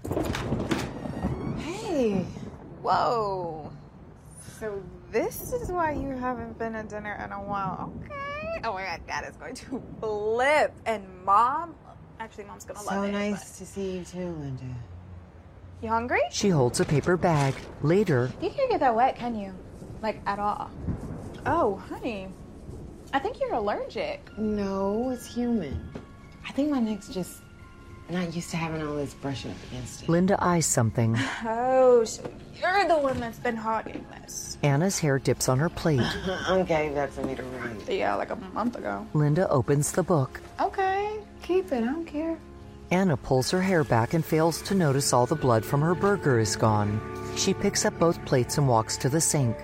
Hey. Whoa. So this is why you haven't been at dinner in a while. Okay. Oh my God, Dad is going to flip. And Mom's gonna love it. So nice to see you too, Linda. You hungry? She holds a paper bag. Later, You can't get that wet, can you? Like, at all. Oh, honey. I think you're allergic. No, it's human. I think my neck's just not used to having all this brushing up against it. Linda eyes something. Oh, so you're the one that's been hogging this. Anna's hair dips on her plate. Okay, that's for me to read. Yeah, like a month ago. Linda opens the book. Okay, keep it. I don't care. Anna pulls her hair back and fails to notice all the blood from her burger is gone. She picks up both plates and walks to the sink.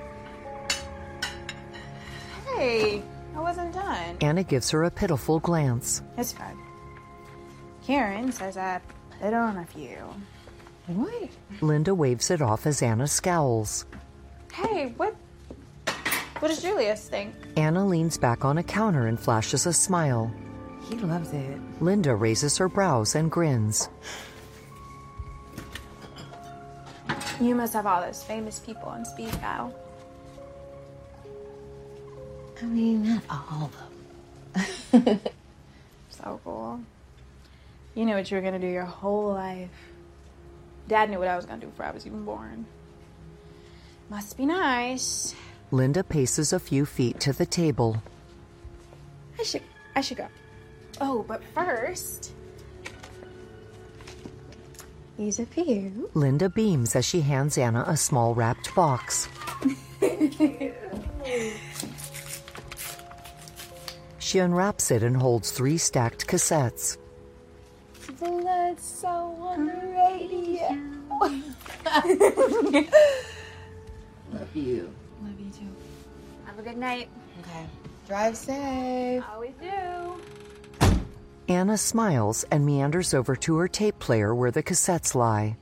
Hey, I wasn't done. Anna gives her a pitiful glance. It's fine. Karen says I put on a few. What? Linda waves it off as Anna scowls. Hey, what does Julius think? Anna leans back on a counter and flashes a smile. He loves it. Linda raises her brows and grins. You must have all those famous people on speed dial. I mean, not all of them. So cool. You knew what you were gonna do your whole life. Dad knew what I was gonna do before I was even born. Must be nice. Linda paces a few feet to the table. I should go. Oh, but first... These are for you. Linda beams as she hands Anna a small wrapped box. She unwraps it and holds 3 stacked cassettes. Blood so on the radio. Love you. Love you too. Have a good night. Okay. Drive safe. Always do. Anna smiles and meanders over to her tape player where the cassettes lie.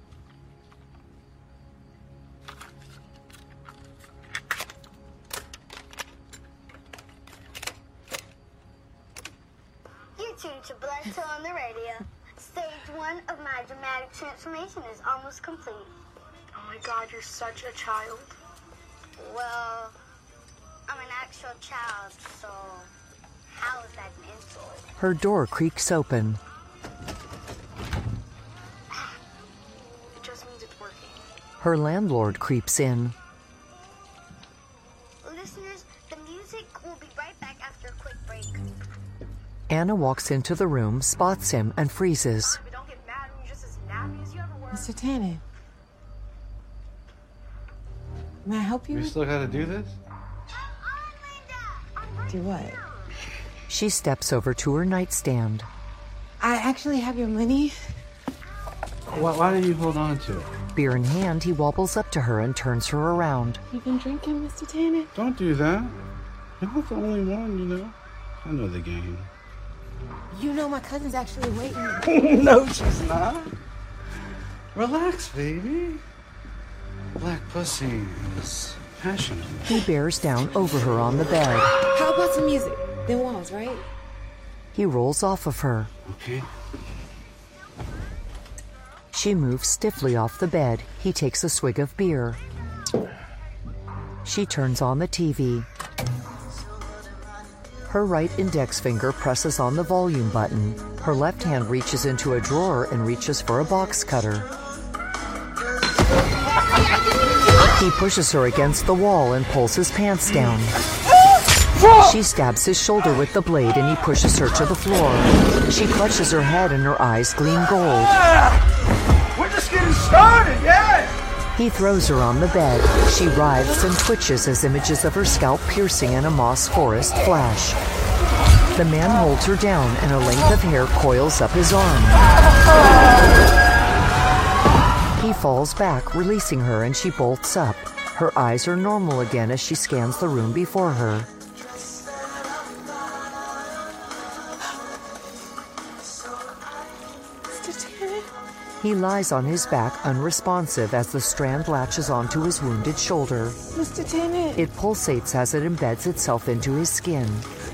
You're tuned to Blood Till on the radio. Stage 1 of my dramatic transformation is almost complete. Oh my God, you're such a child. Well, I'm an actual child, so how is that an insult? Her door creaks open. It just means it's working. Her landlord creeps in. Listeners, the music will be right back after a quick break. Anna walks into the room, spots him, and freezes. But don't get mad when you're just as nappy as you ever were. Mr. Tannen. May I help you? We still gotta do this? Do what? She steps over to her nightstand. I actually have your money. Why did you hold on to it? Beer in hand, he wobbles up to her and turns her around. You've been drinking, Mr. Tannen? Don't do that. You're not the only one, you know. I know the game. You know my cousin's actually waiting. No, she's not. Relax, baby. Black pussy is passionate. He bears down over her on the bed. How about some music? Then walls, right? He rolls off of her. Okay. She moves stiffly off the bed. He takes a swig of beer. She turns on the TV. Her right index finger presses on the volume button. Her left hand reaches into a drawer and reaches for a box cutter. He pushes her against the wall and pulls his pants down. She stabs his shoulder with the blade and he pushes her to the floor. She clutches her head and her eyes gleam gold. We're just getting started, yeah! He throws her on the bed. She writhes and twitches as images of her scalp piercing in a moss forest flash. The man holds her down and a length of hair coils up his arm. He falls back, releasing her, and she bolts up. Her eyes are normal again as she scans the room before her. He lies on his back, unresponsive, as the strand latches onto his wounded shoulder. Mr. Tannen. It pulsates as it embeds itself into his skin.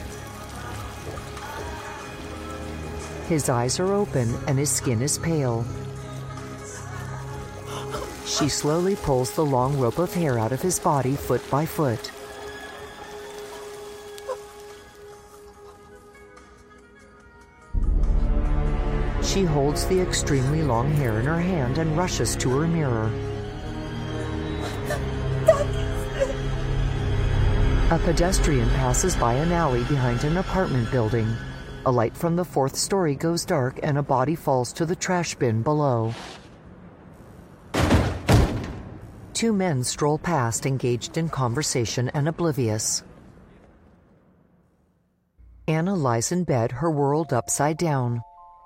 His eyes are open and his skin is pale. She slowly pulls the long rope of hair out of his body foot by foot. She holds the extremely long hair in her hand and rushes to her mirror. A pedestrian passes by an alley behind an apartment building. A light from the 4th story goes dark and a body falls to the trash bin below. 2 men stroll past, engaged in conversation and oblivious. Anna lies in bed, her world upside down.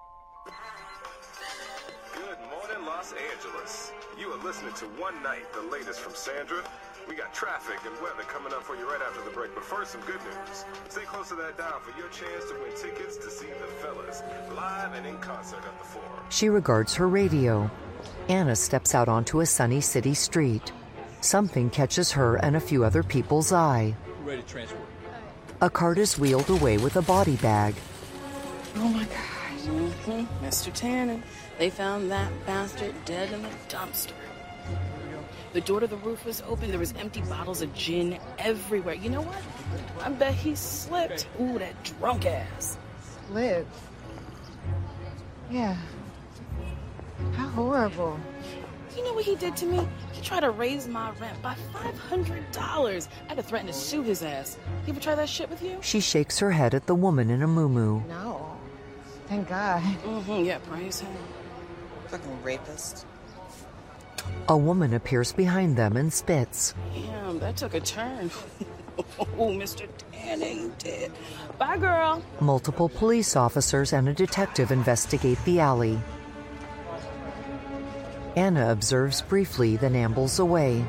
Good morning, Los Angeles. You are listening to One Night, the latest from Sandra. We got traffic and weather coming up for you right after the break, but first, some good news. Stay close to that dial for your chance to win tickets to see the fellas live and in concert at the Forum. She regards her radio. Anna steps out onto a sunny city street. Something catches her and a few other people's eye. Ready to transport. A cart is wheeled away with a body bag. Oh my God. Mr. Tannen. They found that bastard dead in the dumpster. The door to the roof was open. There was empty bottles of gin everywhere. You know what? I bet he slipped. Ooh, that drunk ass. Slipped? Yeah. How horrible. You know what he did to me? He He tried to raise my rent by $500. I had to threaten to sue his ass. He ever try that shit with you? She shakes her head at the woman in a muumuu. No. Thank God. Yeah, praise him. Fucking rapist. A woman appears behind them and spits. Damn, that took a turn. Oh, Mr. Tanning did. Bye, girl. Multiple police officers and a detective investigate the alley. Anna observes briefly, then ambles away.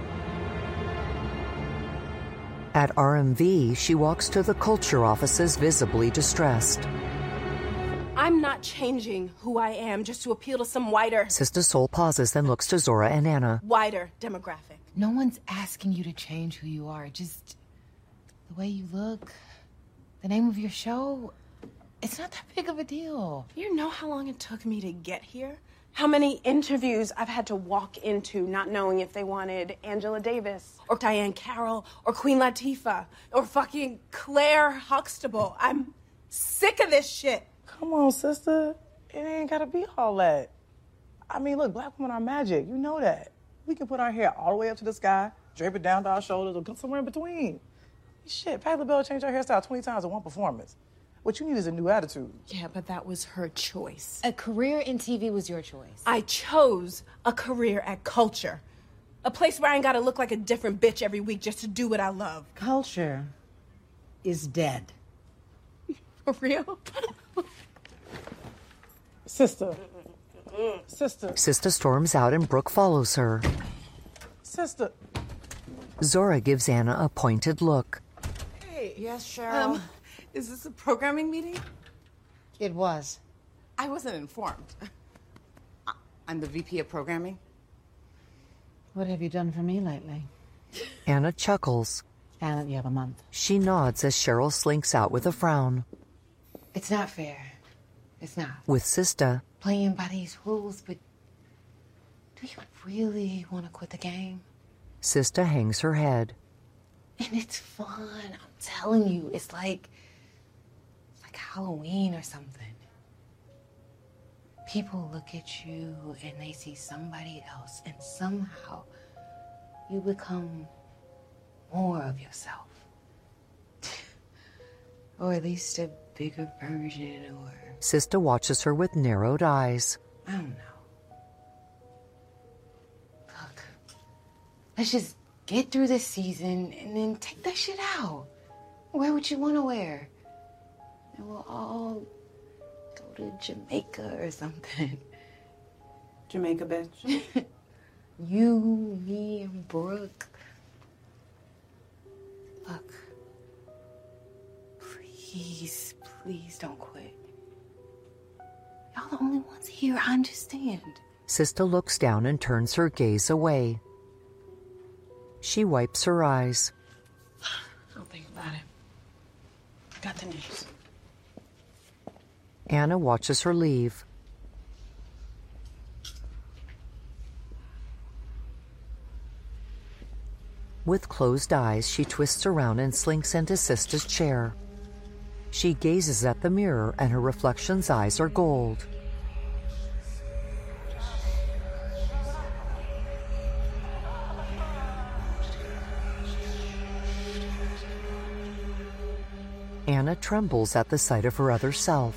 At RMV, she walks to the culture offices, visibly distressed. I'm not changing who I am just to appeal to some wider Sister Sol pauses, then looks to Zora and Anna. demographic. No one's asking you to change who you are. Just the way you look, the name of your show, it's not that big of a deal. You know how long it took me to get here? How many interviews I've had to walk into not knowing if they wanted Angela Davis or Diane Carroll or Queen Latifah or fucking Claire Huxtable. I'm sick of this shit. Come on, sister. It ain't gotta be all that. I mean, look, black women are magic. You know that. We can put our hair all the way up to the sky, drape it down to our shoulders, or come somewhere in between. Shit, Patti LaBelle changed her hairstyle 20 times in one performance. What you need is a new attitude. Yeah, but that was her choice. A career in TV was your choice. I chose a career at Culture. A place where I ain't gotta look like a different bitch every week just to do what I love. Culture is dead. For real? Sister. Sister storms out and Brooke follows her. Sister. Zora gives Anna a pointed look. Hey. Yes, Cheryl? Is this a programming meeting? It was. I wasn't informed. I'm the VP of programming. What have you done for me lately? Anna chuckles. And you have a month. She nods as Cheryl slinks out with a frown. It's not fair. It's not. With Sista. Playing by these rules, but do you really want to quit the game? Sista hangs her head. And it's fun. I'm telling you, it's like Halloween or something. People look at you and they see somebody else, and somehow you become more of yourself. Or at least a bigger version, or... Sista watches her with narrowed eyes. I don't know. Look, let's just get through this season and then take that shit out. Wear what you want to wear. And we'll all go to Jamaica or something. Jamaica, bitch. You, me, and Brooke. Look. Please, please don't quit. Y'all the only ones here, I understand. Sista looks down and turns her gaze away. She wipes her eyes. Don't think about it. Got the news. Anna watches her leave. With closed eyes, she twists around and slinks into Sista's chair. She gazes at the mirror, and her reflection's eyes are gold. Anna trembles at the sight of her other self.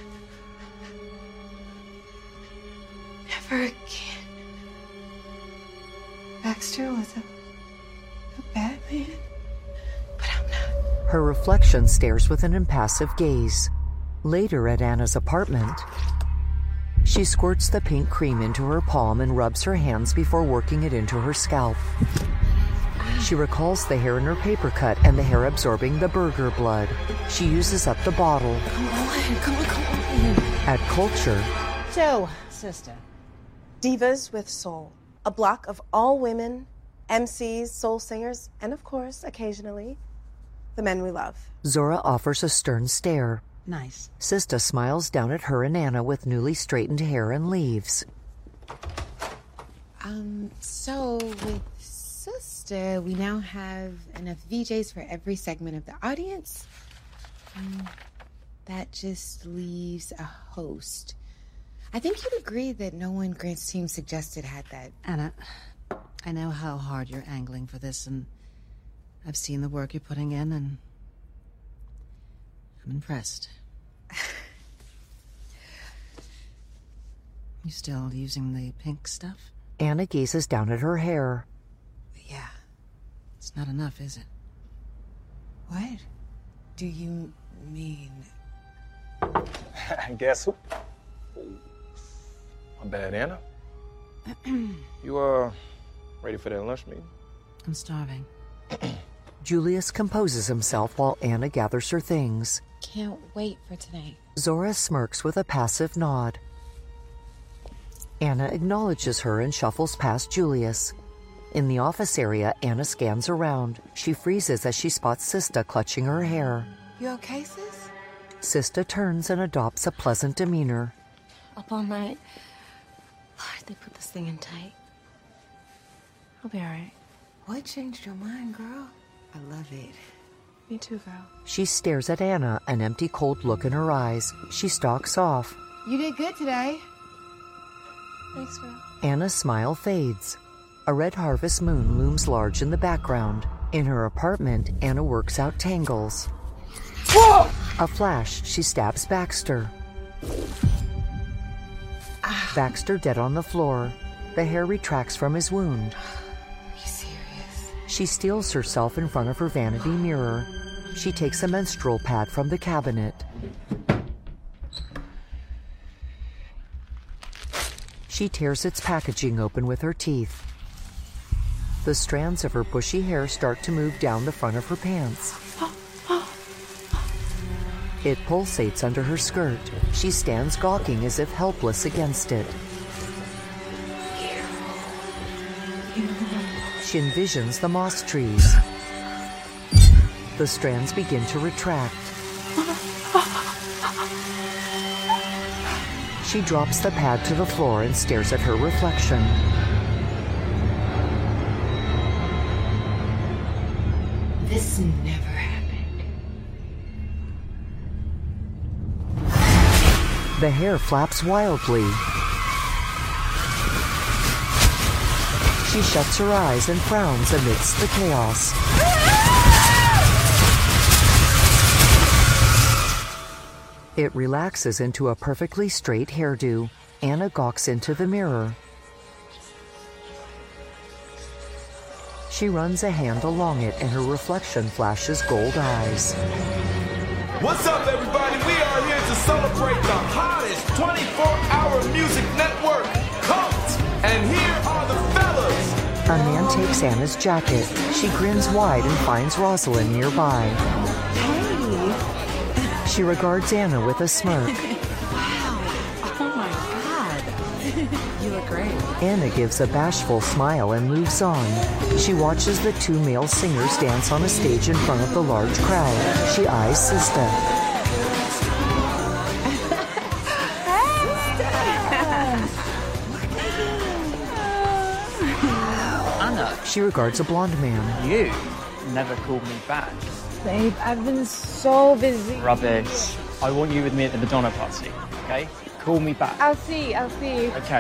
Never again. Baxter was a bad man. Her reflection stares with an impassive gaze. Later at Anna's apartment, she squirts the pink cream into her palm and rubs her hands before working it into her scalp. She recalls the hair in her paper cut and the hair absorbing the burger blood. She uses up the bottle. Come on. At Culture, So, Sista. Divas with Soul. A block of all women, MCs, soul singers, and of course, occasionally, the men we love. Zora offers a stern stare. Nice. Sista smiles down at her and Anna with newly straightened hair and leaves. So with Sister, we now have enough VJs for every segment of the audience. That just leaves a host. I think you'd agree that no one Grant's team suggested had that. Anna, I know how hard you're angling for this, and I've seen the work you're putting in, and I'm impressed. You still using the pink stuff? Anna gazes down at her hair. Yeah. It's not enough, is it? What do you mean? Guess who? My bad, Anna. You, ready for that lunch meeting? I'm starving. Julius composes himself while Anna gathers her things. Can't wait for tonight. Zora smirks with a passive nod. Anna acknowledges her and shuffles past Julius. In the office area, Anna scans around. She freezes as she spots Sista clutching her hair. You okay, sis? Sista turns and adopts a pleasant demeanor. Up all night. Lord, they put this thing in tight. I'll be all right. What changed your mind, girl? I love it. Me too, girl. She stares at Anna, an empty, cold look in her eyes. She stalks off. You did good today. Thanks, girl. Anna's smile fades. A red harvest moon looms large in the background. In her apartment, Anna works out tangles. Whoa! A flash, she stabs Baxter. Baxter dead on the floor. The hair retracts from his wound. Are you serious? She steels herself in front of her vanity mirror. She takes a menstrual pad from the cabinet. She tears its packaging open with her teeth. The strands of her bushy hair start to move down the front of her pants. It pulsates under her skirt. She stands gawking as if helpless against it. She envisions the moss trees. The strands begin to retract. She drops the pad to the floor and stares at her reflection. This never happened. The hair flaps wildly. She shuts her eyes and frowns amidst the chaos. It relaxes into a perfectly straight hairdo. Anna gawks into the mirror. She runs a hand along it and her reflection flashes gold eyes. What's up, everybody? We are here to celebrate the hottest 24-hour music network, Cult. And here are the fellas. A man takes Anna's jacket. She grins wide and finds Rosalind nearby. Hey! She regards Anna with a smirk. Wow. Oh my God. You look great. Anna gives a bashful smile and moves on. She watches the two male singers dance on a stage in front of the large crowd. She eyes Sista. Anna. She regards a blonde man. You never called me back. Babe, I've been so busy. Rubbish. I want you with me at the Madonna party, okay? Call me back. I'll see. Okay.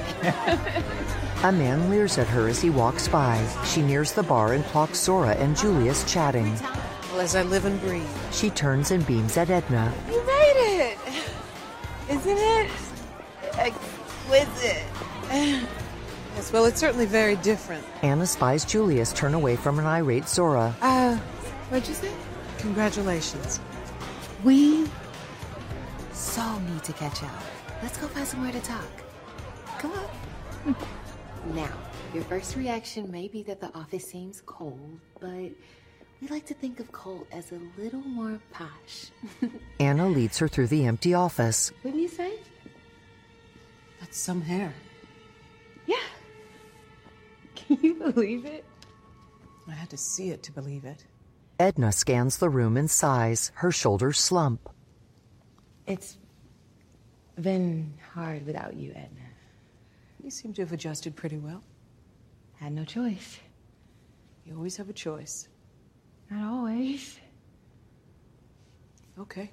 A man leers at her as he walks by. She nears the bar and clocks Zora and Julius chatting. Well, as I live and breathe. She turns and beams at Edna. You made it! Isn't it exquisite? Yes, well, it's certainly very different. Anna spies Julius turn away from an irate Zora. What'd you say? Congratulations. We so need to catch up. Let's go find somewhere to talk. Come on. Now, your first reaction may be that the office seems cold, but we like to think of Colt as a little more posh. Anna leads her through the empty office. Wouldn't you say? That's some hair. Yeah. Can you believe it? I had to see it to believe it. Edna scans the room and sighs. Her shoulders slump. It's been hard without you, Edna. You seem to have adjusted pretty well. Had no choice. You always have a choice. Not always. Okay.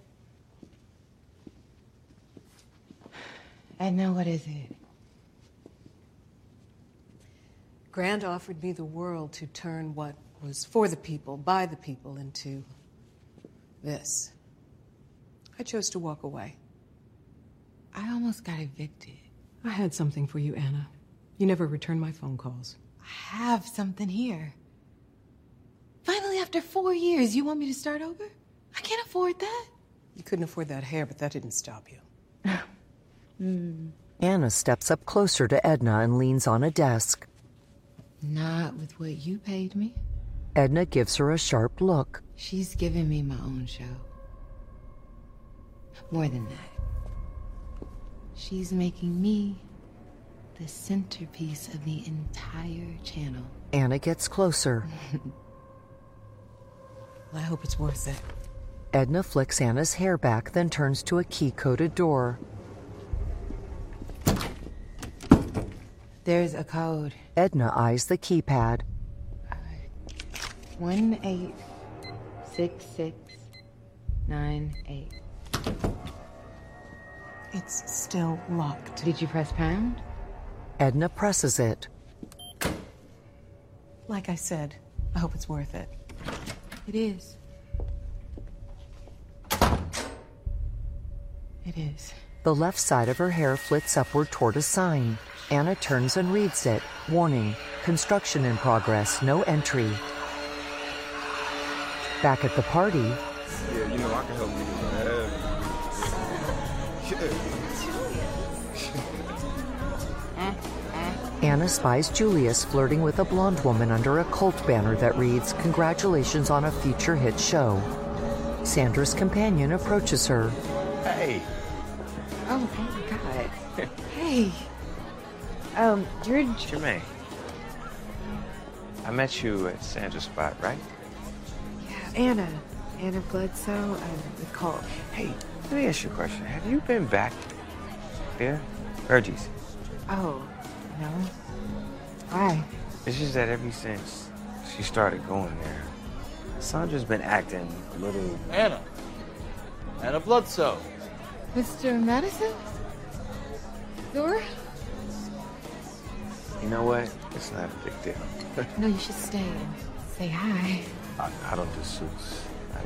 Edna, what is it? Grant offered me the world to turn what was for the people, by the people, into this. I chose to walk away. I almost got evicted. I had something for you, Anna. You never returned my phone calls. I have something here. Finally, after 4 years, you want me to start over? I can't afford that. You couldn't afford that hair, but that didn't stop you. Anna steps up closer to Edna and leans on a desk. Not with what you paid me. Edna gives her a sharp look. She's giving me my own show. More than that. She's making me the centerpiece of the entire channel. Anna gets closer. Well, I hope it's worth it. Edna flicks Anna's hair back, then turns to a key-coded door. There's a code. Edna eyes the keypad. 186698. It's still locked. Did you press pound? Edna presses it. Like I said, I hope it's worth it. It is. It is. The left side of her hair flits upward toward a sign. Anna turns and reads it. Warning, construction in progress, no entry. Back at the party. Yeah, you know I can help you with that. Anna spies Julius flirting with a blonde woman under a cult banner that reads, "Congratulations on a feature hit show." Sandra's companion approaches her. Hey. Oh my God. Hey. You're Jermaine. I met you at Sandra's spot, right? Anna. Anna Bledsoe with Colt. Hey, let me ask you a question. Have you been back there? Urges. Oh, no. Why? It's just that ever since she started going there, Sandra's been acting a little... Anna Bledsoe. Mr. Madison? Zora? You know what? It's not a big deal. No, you should stay and say hi. I don't do suits.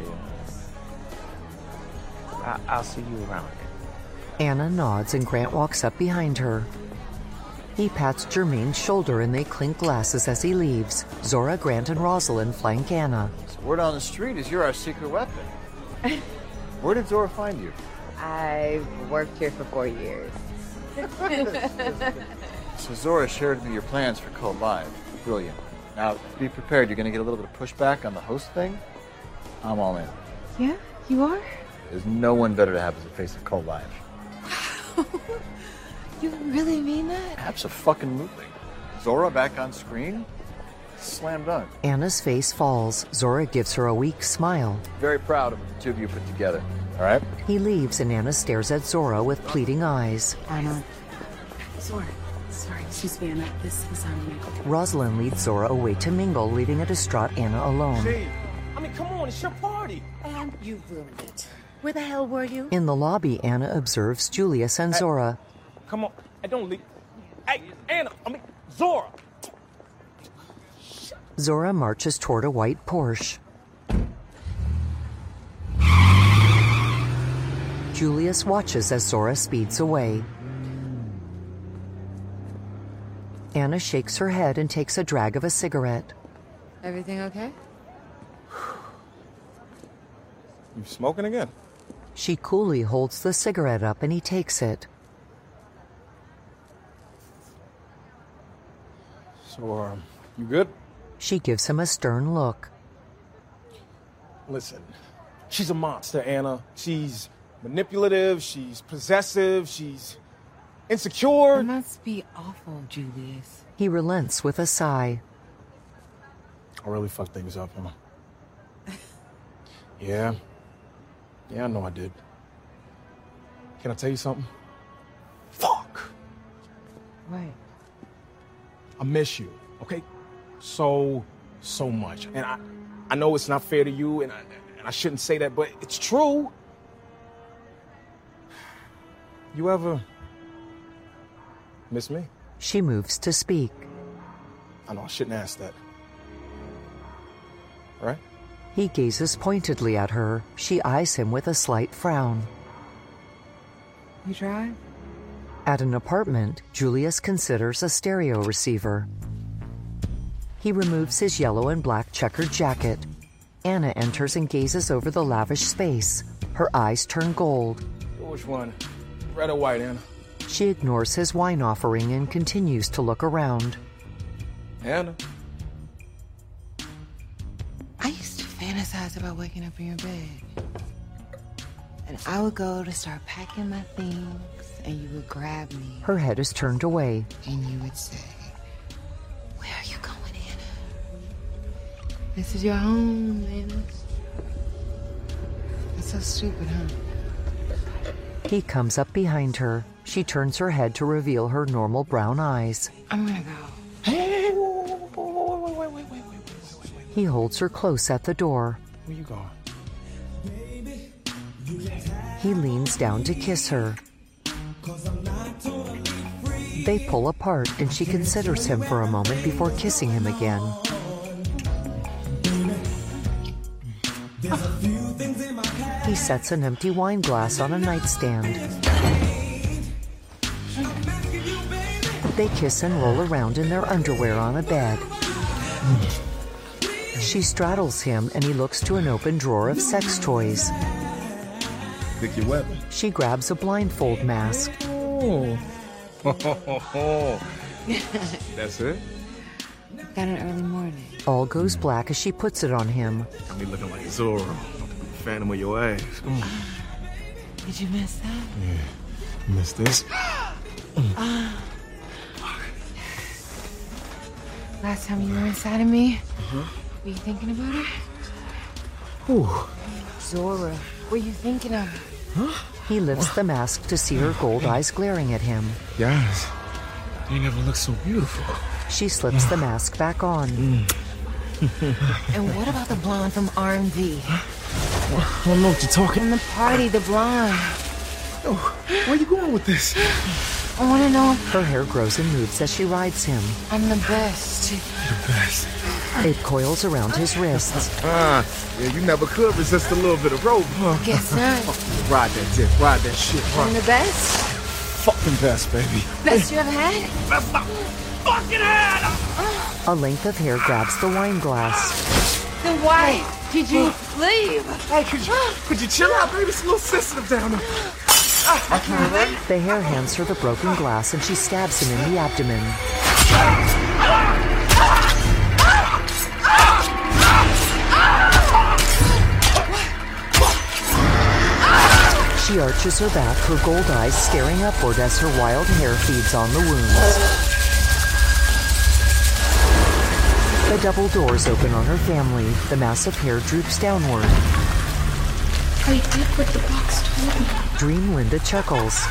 I'll see you around here. Anna nods and Grant walks up behind her. He pats Jermaine's shoulder and they clink glasses as he leaves. Zora, Grant, and Rosalind flank Anna. So word on the street is you're our secret weapon. Where did Zora find you? I've worked here for 4 years. So Zora shared with me your plans for Cult Live. Brilliant. Now, be prepared. You're going to get a little bit of pushback on the host thing. I'm all in. Yeah, you are? There's no one better to have as the face of Cult Live. You really mean that? Abso-fucking-lutely. Zora back on screen? Slam dunk. Anna's face falls. Zora gives her a weak smile. Very proud of what the two of you put together. All right? He leaves and Anna stares at Zora with pleading eyes. Anna. Zora. Sorry, excuse me, Anna. This is Michael. Rosalind leads Zora away to mingle, leaving a distraught Anna alone. I mean, come on, it's your party. And you ruined it. Where the hell were you? In the lobby, Anna observes Julius and Zora. Come on, don't leave. Hey, Anna, Zora. Zora marches toward a white Porsche. Julius watches as Zora speeds away. Anna shakes her head and takes a drag of a cigarette. Everything okay? You smoking again? She coolly holds the cigarette up and he takes it. So, you good? She gives him a stern look. Listen, she's a monster, Anna. She's manipulative, she's possessive, she's insecure. It must be awful, Julius. He relents with a sigh. I really fucked things up, huh? Yeah, I know I did. Can I tell you something? Fuck! Right. I miss you, okay? So much. And I know it's not fair to you, and I shouldn't say that, but it's true. You ever miss me? She moves to speak. I know I shouldn't ask that. Right? He gazes pointedly at her. She eyes him with a slight frown. You drive? At an apartment, Julius considers a stereo receiver. He removes his yellow and black checkered jacket. Anna enters and gazes over the lavish space. Her eyes turn gold. Which one? Red or white, Anna? She ignores his wine offering and continues to look around. Anna? I used to fantasize about waking up in your bed. And I would go to start packing my things, and you would grab me. Her head is turned away. And you would say, "Where are you going, Anna? This is your home, Anna." It's so stupid, huh? He comes up behind her. She turns her head to reveal her normal brown eyes. I'm gonna go. Hey, wait. He holds her close at the door. Where you going? He leans down to kiss her. They pull apart and she considers him for a moment before kissing him again. He sets an empty wine glass on a nightstand. They kiss and roll around in their underwear on a bed. She straddles him and he looks to an open drawer of sex toys. Pick your weapon. She grabs a blindfold mask. Oh. That's it? Got an early morning. All goes black as she puts it on him. Got me looking like Zorro. Phantom of your ass. Did you miss that? Yeah. Miss this? Last time you were inside of me, were you thinking about it? Ooh. Zora, were you thinking of it? Huh? He lifts the mask to see her gold eyes glaring at him. Yes. They never looked so beautiful. She slips the mask back on. And what about the blonde from RMV? I don't know what you're talking. From the party, the blonde. Oh, where you going with this? I want to know. Her hair grows and moves as she rides him. I'm the best. The best. It coils around his wrists. Yeah, you never could resist a little bit of rope, huh? Guess not. Ride that dick, ride that shit. I'm the best. Fucking best, baby. Best you ever had? Best I fucking had! A length of hair grabs the wine glass. Then why did you leave? Hey, could you chill out, baby? It's a little sensitive down there. I can't wait. The hair hands her the broken glass and she stabs him in the abdomen. She arches her back, her gold eyes staring upward as her wild hair feeds on the wounds. The double doors open on her family. The mass of hair droops downward. I did what the box told me. Dream Linda chuckles.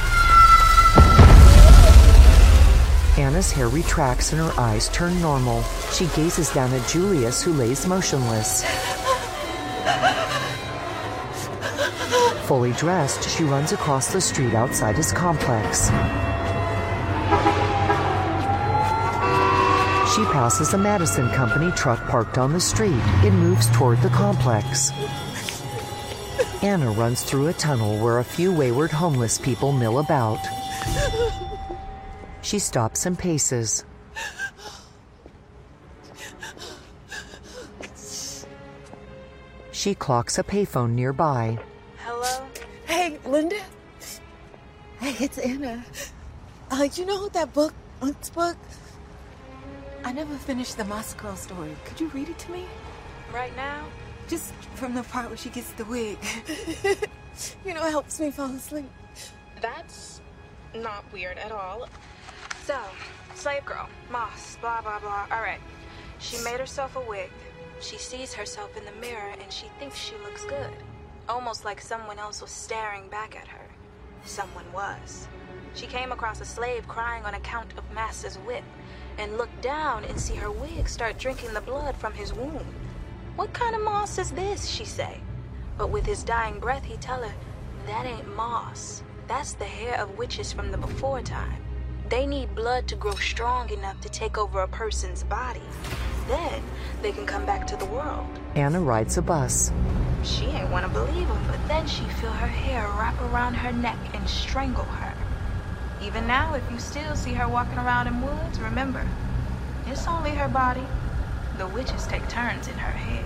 Anna's hair retracts and her eyes turn normal. She gazes down at Julius, who lays motionless. Fully dressed, she runs across the street outside his complex. She passes a Madison Company truck parked on the street. It moves toward the complex. Anna runs through a tunnel where a few wayward homeless people mill about. She stops and paces. She clocks a payphone nearby. Hello? Hey, Linda? Hey, it's Anna. You know that book, Unk's book? I never finished the Moss Girl story. Could you read it to me? Right now? Just from the part where she gets the wig. You know, it helps me fall asleep. That's not weird at all. So, slave girl, Moss, blah, blah, blah. All right. She made herself a wig. She sees herself in the mirror and she thinks she looks good. Almost like someone else was staring back at her. Someone was. She came across a slave crying on account of master's whip and looked down and see her wig start drinking the blood from his wound. What kind of moss is this, she say. But with his dying breath, he tell her, that ain't moss. That's the hair of witches from the before time. They need blood to grow strong enough to take over a person's body. Then they can come back to the world. Anna rides a bus. She ain't want to believe him, but then she feel her hair wrap around her neck and strangle her. Even now, if you still see her walking around in woods, remember, it's only her body. The witches take turns in her head.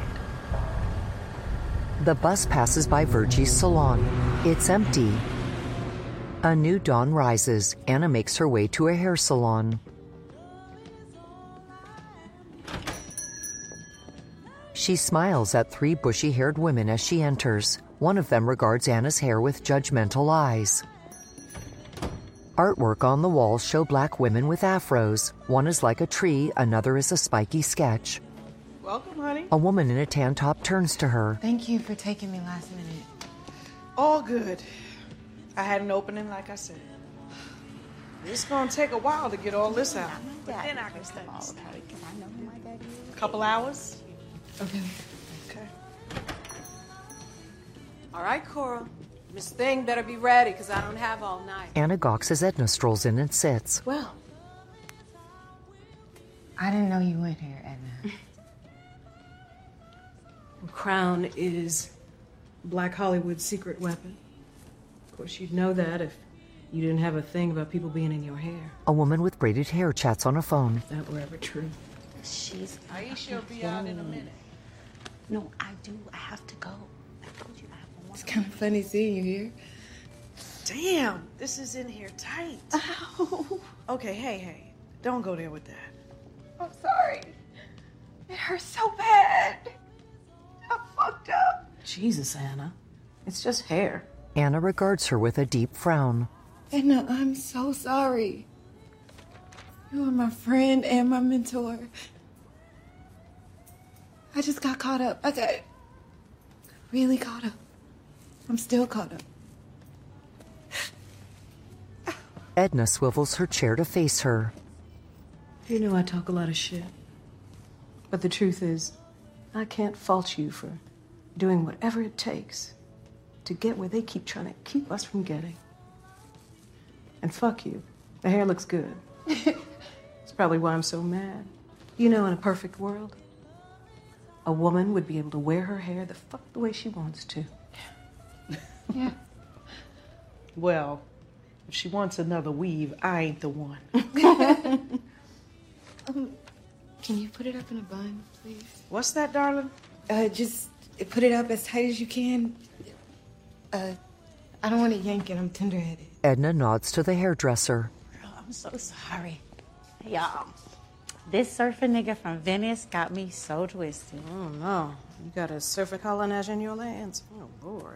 The bus passes by Virgie's salon. It's empty. A new dawn rises. Anna makes her way to a hair salon. She smiles at 3 bushy-haired women as she enters. One of them regards Anna's hair with judgmental eyes. Artwork on the walls show black women with afros. One is like a tree, another is a spiky sketch. Welcome, honey. A woman in a tan top turns to her. Thank you for taking me last minute. All good. I had an opening, like I said. It's gonna take a while to get all this out. But then I can study. Couple hours? Okay. All right, Coral. Miss Thing better be ready, because I don't have all night. Anna gawks as Edna strolls in and sits. Well, I didn't know you went here, Edna. Crown is Black Hollywood's secret weapon. Of course, you'd know that if you didn't have a thing about people being in your hair. A woman with braided hair chats on a phone. If that were ever true. She's... Aisha will be out in a minute. No, I do. I have to go. I told you I have one. It's kind of funny seeing you here. Damn, this is in here tight. Ow. Okay, hey. Don't go there with that. I'm sorry. It hurts so bad. I fucked up. Jesus, Anna. It's just hair. Anna regards her with a deep frown. Edna, I'm so sorry. You are my friend and my mentor. I just got caught up. I got really caught up. I'm still caught up. Edna swivels her chair to face her. You know I talk a lot of shit. But the truth is, I can't fault you for doing whatever it takes to get where they keep trying to keep us from getting. And fuck you. The hair looks good. It's probably why I'm so mad. You know, in a perfect world, a woman would be able to wear her hair the way she wants to. Yeah. Well, if she wants another weave, I ain't the one. Can you put it up in a bun, please? What's that, darling? Just put it up as tight as you can. I don't want to yank it. I'm tender-headed. Edna nods to the hairdresser. Girl, I'm so sorry. Y'all, this surfer nigga from Venice got me so twisted. Oh, no. You got a surfer colonized in your lands? Oh, Lord.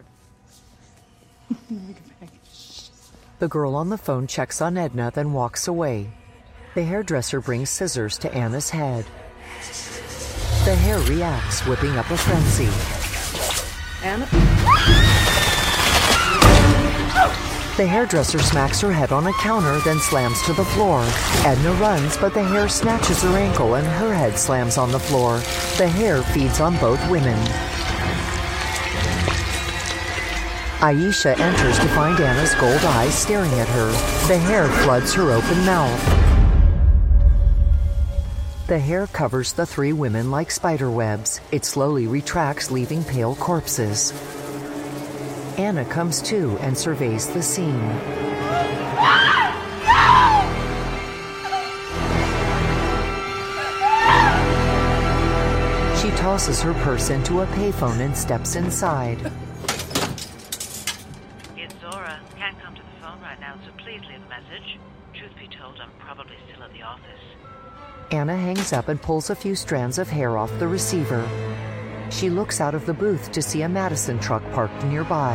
The girl on the phone checks on Edna, then walks away. The hairdresser brings scissors to Anna's head. The hair reacts, whipping up a frenzy. Anna? The hairdresser smacks her head on a counter, then slams to the floor. Edna runs, but the hair snatches her ankle and her head slams on the floor. The hair feeds on both women. Aisha enters to find Anna's gold eyes staring at her. The hair floods her open mouth. The hair covers the 3 women like spider webs. It slowly retracts, leaving pale corpses. Anna comes to and surveys the scene. She tosses her purse into a payphone and steps inside. It's Zora. Can't come to the phone right now, so please leave a message. Truth be told, I'm probably still at the office. Anna hangs up and pulls a few strands of hair off the receiver. She looks out of the booth to see a Madison truck parked nearby.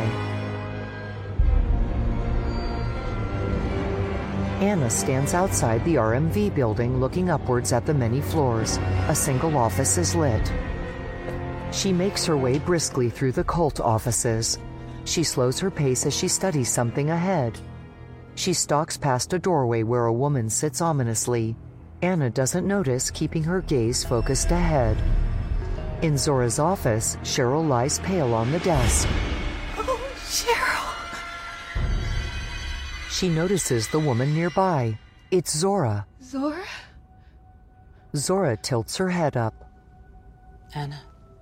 Anna stands outside the RMV building looking upwards at the many floors. A single office is lit. She makes her way briskly through the cult offices. She slows her pace as she studies something ahead. She stalks past a doorway where a woman sits ominously. Anna doesn't notice, keeping her gaze focused ahead. In Zora's office, Cheryl lies pale on the desk. Oh, Cheryl! She notices the woman nearby. It's Zora. Zora? Zora tilts her head up. Anna.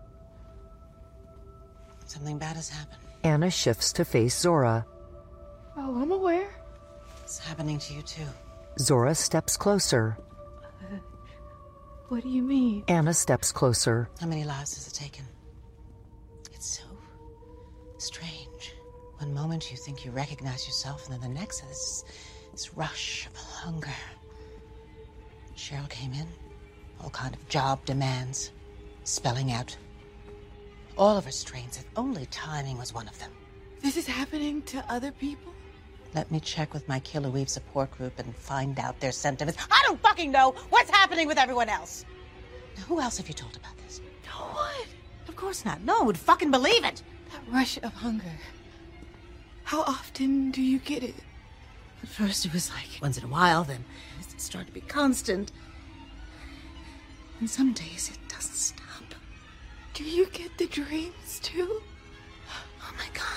Something bad has happened. Anna shifts to face Zora. Oh, I'm aware. It's happening to you too. Zora steps closer. What do you mean? Anna steps closer. How many lives has it taken? It's so strange. One moment you think you recognize yourself, and then the next is this rush of hunger. Cheryl came in, all kind of job demands, spelling out all of her strains, if only timing was one of them. This is happening to other people? Let me check with my Killer Weave support group and find out their sentiments. I don't fucking know what's happening with everyone else. Now, who else have you told about this? No one. Of course not. No one would fucking believe it. That rush of hunger. How often do you get it? At first it was like once in a while, then it started to be constant. And some days it doesn't stop. Do you get the dreams too? Oh my God.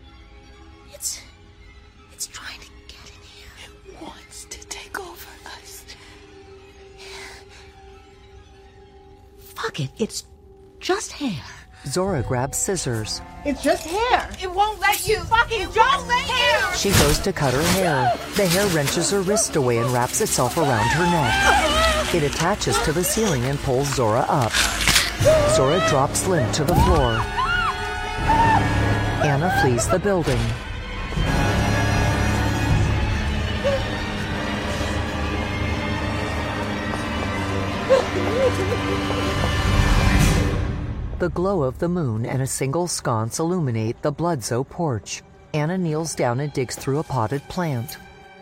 It's trying to get in here. It wants to take over us. Fuck it. It's just hair. Zora grabs scissors. It's just hair. It won't let you. Fucking just hair. She goes to cut her hair. The hair wrenches her wrist away and wraps itself around her neck. It attaches to the ceiling and pulls Zora up. Zora drops limp to the floor. Anna flees the building. The glow of the moon and a single sconce illuminate the Bloodzoe porch. Anna kneels down and digs through a potted plant.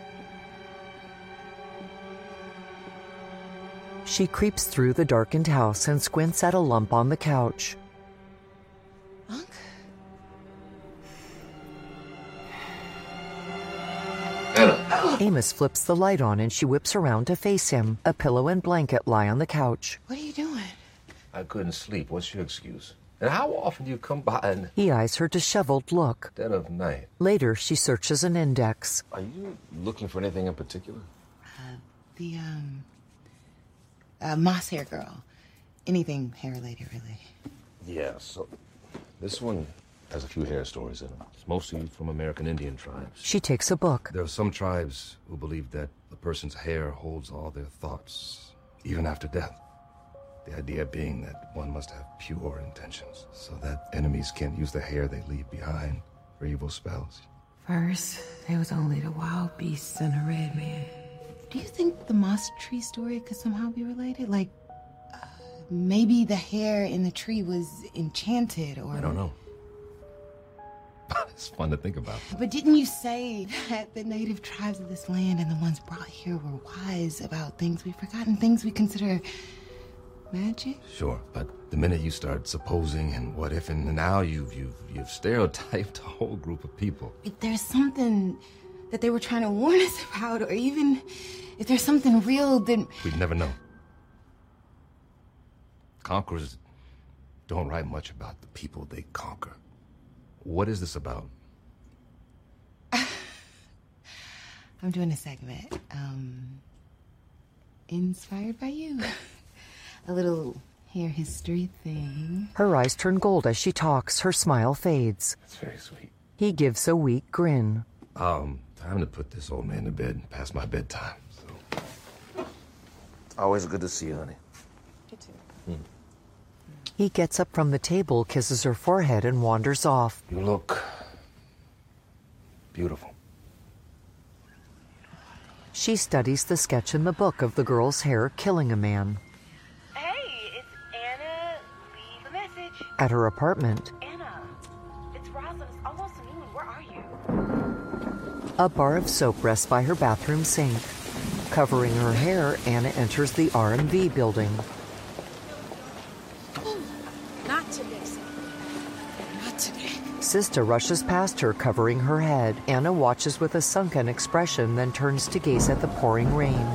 She creeps through the darkened house and squints at a lump on the couch. Unc? Anna. Amos flips the light on and she whips around to face him. A pillow and blanket lie on the couch. What are you doing? I couldn't sleep. What's your excuse? And how often do you come by and... He eyes her disheveled look. Dead of night. Later, she searches an index. Are you looking for anything in particular? The moss hair girl. Anything hair related, really. Yeah, so this one has a few hair stories in them. It's mostly from American Indian tribes. She takes a book. There are some tribes who believe that a person's hair holds all their thoughts, even after death. The idea being that one must have pure intentions, so that enemies can't use the hair they leave behind for evil spells. First, there was only the wild beasts and a red man. Do you think the moss tree story could somehow be related? Like, maybe the hair in the tree was enchanted, or... I don't know. It's fun to think about. But didn't you say that the native tribes of this land and the ones brought here were wise about things we've forgotten, things we consider magic? Sure, but the minute you start supposing and what if, and now you've stereotyped a whole group of people. If there's something that they were trying to warn us about, or even if there's something real, then... We'd never know. Conquerors don't write much about the people they conquer. What is this about? I'm doing a segment. Inspired by you. A little hair history thing. Her eyes turn gold as she talks. Her smile fades. That's very sweet. He gives a weak grin. Time to put this old man to bed past my bedtime. So. Always good to see you, honey. You too. He gets up from the table, kisses her forehead, and wanders off. You look beautiful. She studies the sketch in the book of the girl's hair killing a man. Hey, it's Anna. Leave a message. At her apartment, Anna, it's Rosalind. It's almost noon. Where are you? a bar of soap rests by her bathroom sink. Covering her hair, Anna enters the R&V building. Not today, sir. Not today. Sista rushes past her, covering her head. Anna watches with a sunken expression, then turns to gaze at the pouring rain.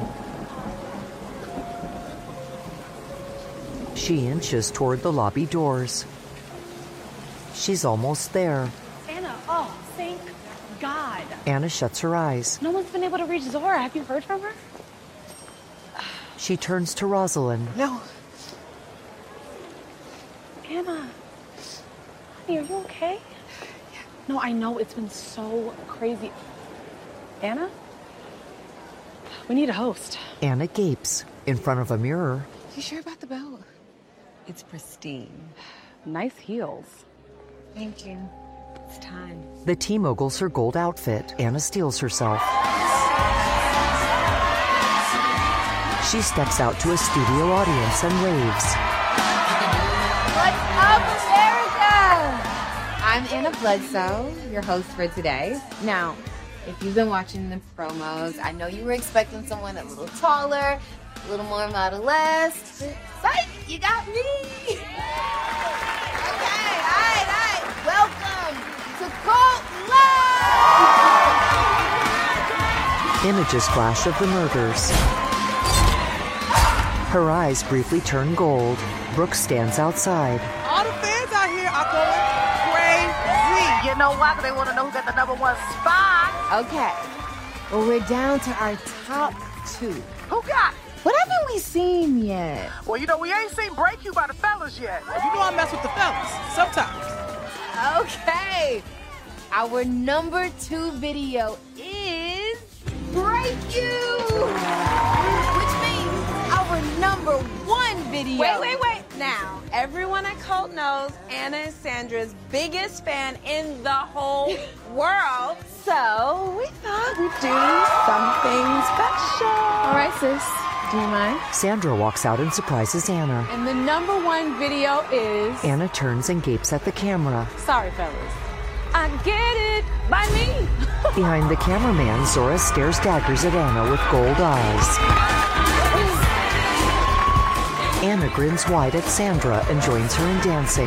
She inches toward the lobby doors. She's almost there. Anna, oh, thank God. Anna shuts her eyes. No one's been able to reach Zora. Have you heard from her? She turns to Rosalind. No. Anna. Honey, are you okay? No, I know it's been so crazy. Anna? We need a host. Anna gapes in front of a mirror. You sure about the belt? It's pristine. Nice heels. Thank you. It's time. The tea mogles her gold outfit. Anna steels herself. She steps out to a studio audience and waves. What's up, America? I'm Anna Bledsoe, your host for today. Now, if you've been watching the promos, I know you were expecting someone a little taller, a little more model-esque. Psych, you got me! Okay, all right. Welcome to Cult Live! Images flash of the murders. Her eyes briefly turn gold. Brooke stands outside. All the fans out here are going crazy. You know why? 'Cause they want to know who got the #1 spot. Okay, well, we're down to our top 2. Who got? What haven't we seen yet? Well, you know, we ain't seen Break You by the fellas yet. You know I mess with the fellas sometimes. Okay, our number 2 video is Break You, which means our number 1 video. Wait. Now, everyone at Cult knows Anna is Sandra's biggest fan in the whole world. So we thought we'd do something special. All right, sis. Do you mind? Sandra walks out and surprises Anna. And the number 1 video is... Anna turns and gapes at the camera. Sorry, fellas. I get it by me. Behind the cameraman, Zora stares daggers at Anna with gold eyes. Anna grins wide at Sandra and joins her in dancing.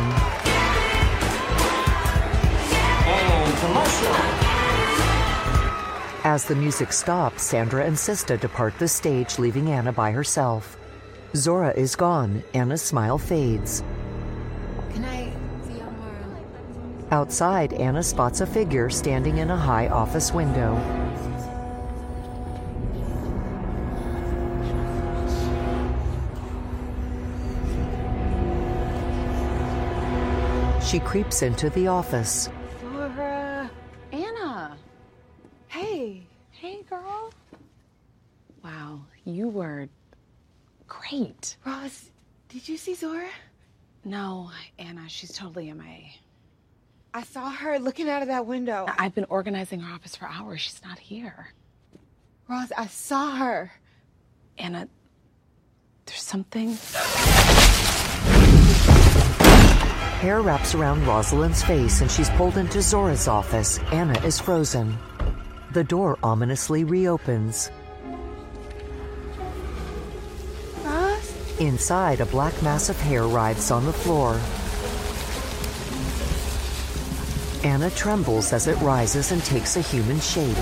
And commercial. As the music stops, Sandra and Sista depart the stage, leaving Anna by herself. Zora is gone. Anna's smile fades. Can I see you tomorrow? Outside, Anna spots a figure standing in a high office window. She creeps into the office. Zora. Anna. Hey, girl. Wow, you were great. Ross, did you see Zora? No, Anna, she's totally MIA. I saw her looking out of that window. I've been organizing her office for hours. She's not here. Ross, I saw her. Anna, there's something... Hair wraps around Rosalind's face and she's pulled into Zora's office. Anna is frozen. The door ominously reopens. Ross? Inside, a black mass of hair writhes on the floor. Anna trembles as it rises and takes a human shape.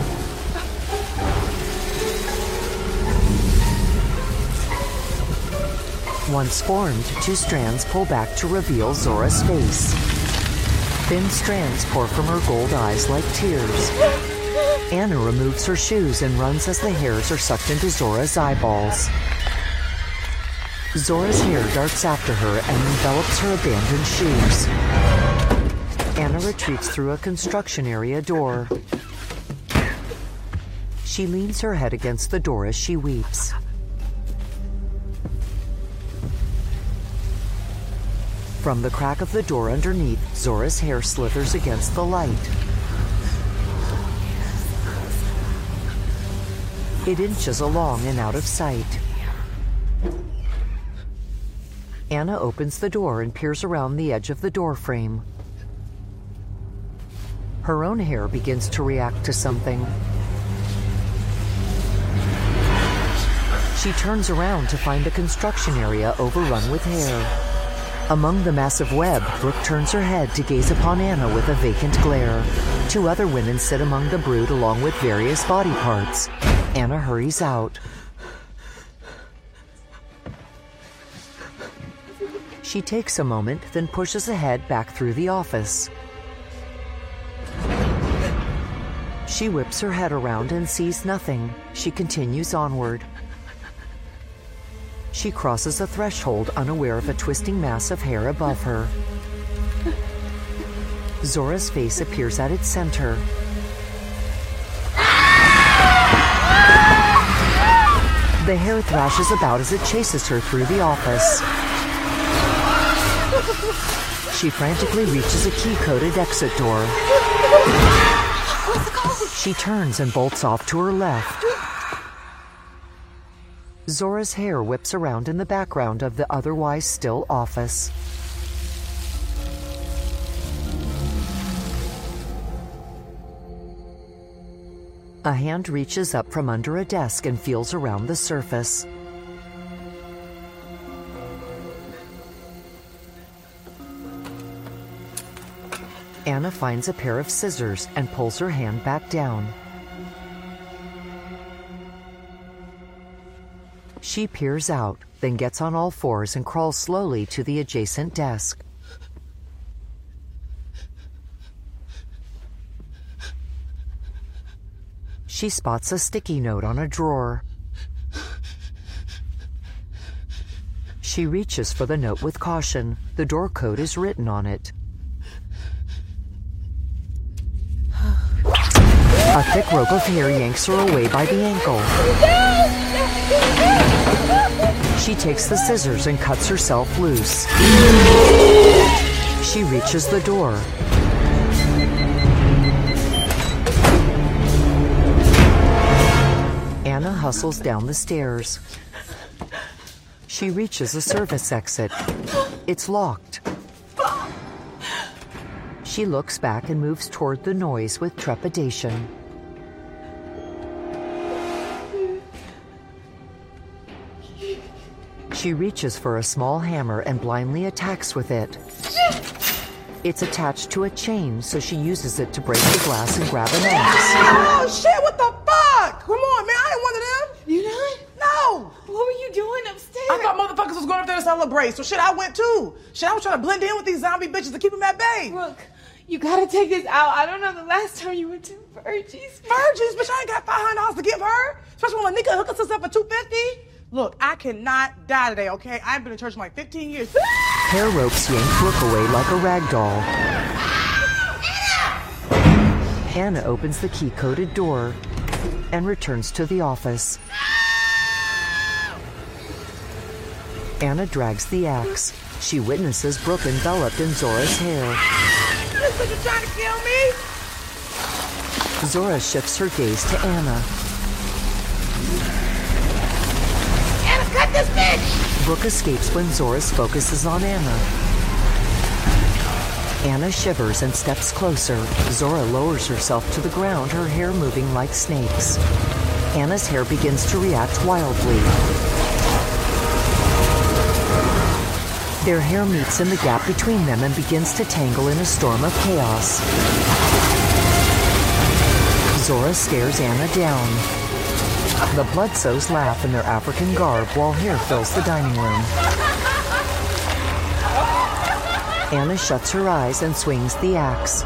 Once formed, 2 strands pull back to reveal Zora's face. Thin strands pour from her gold eyes like tears. Anna removes her shoes and runs as the hairs are sucked into Zora's eyeballs. Zora's hair darts after her and envelops her abandoned shoes. Anna retreats through a construction area door. She leans her head against the door as she weeps. From the crack of the door underneath, Zora's hair slithers against the light. It inches along and out of sight. Anna opens the door and peers around the edge of the door frame. Her own hair begins to react to something. She turns around to find the construction area overrun with hair. Among the massive web, Brooke turns her head to gaze upon Anna with a vacant glare. 2 other women sit among the brood along with various body parts. Anna hurries out. She takes a moment, then pushes ahead back through the office. She whips her head around and sees nothing. She continues onward. She crosses a threshold, unaware of a twisting mass of hair above her. Zora's face appears at its center. The hair thrashes about as it chases her through the office. She frantically reaches a key-coded exit door. She turns and bolts off to her left. Zora's hair whips around in the background of the otherwise still office. A hand reaches up from under a desk and feels around the surface. Anna finds a pair of scissors and pulls her hand back down. She peers out, then gets on all fours and crawls slowly to the adjacent desk. She spots a sticky note on a drawer. She reaches for the note with caution. The door code is written on it. A thick rope of hair yanks her away by the ankle. She takes the scissors and cuts herself loose. She reaches the door. Anna hustles down the stairs. She reaches a service exit. It's locked. She looks back and moves toward the noise with trepidation. She reaches for a small hammer and blindly attacks with it. It's attached to a chain, so she uses it to break the glass and grab an axe. Oh, shit, what the fuck? Come on, man, I ain't one of them. You not? No. What were you doing upstairs? I thought motherfuckers was going up there to celebrate, so shit, I went too. Shit, I was trying to blend in with these zombie bitches to keep them at bay. Brooke, you gotta take this out. I don't know the last time you went to Virgie's. Virgie's? Bitch, I ain't got $500 to give her. Especially when a nigga hook us up for $250. Look, I cannot die today, okay? I've been in church for like 15 years. Hair ropes yank Brooke away like a rag doll. Anna opens the key-coded door and returns to the office. Anna drags the axe. She witnesses Brooke enveloped in Zora's hair. This bitch is trying to kill me. Zora shifts her gaze to Anna. Anna, cut this bitch! Brooke escapes when Zora's focus is on Anna. Anna shivers and steps closer. Zora lowers herself to the ground, her hair moving like snakes. Anna's hair begins to react wildly. Their hair meets in the gap between them and begins to tangle in a storm of chaos. Zora stares Anna down. The Bloodsoes laugh in their African garb while hair fills the dining room. Anna shuts her eyes and swings the axe.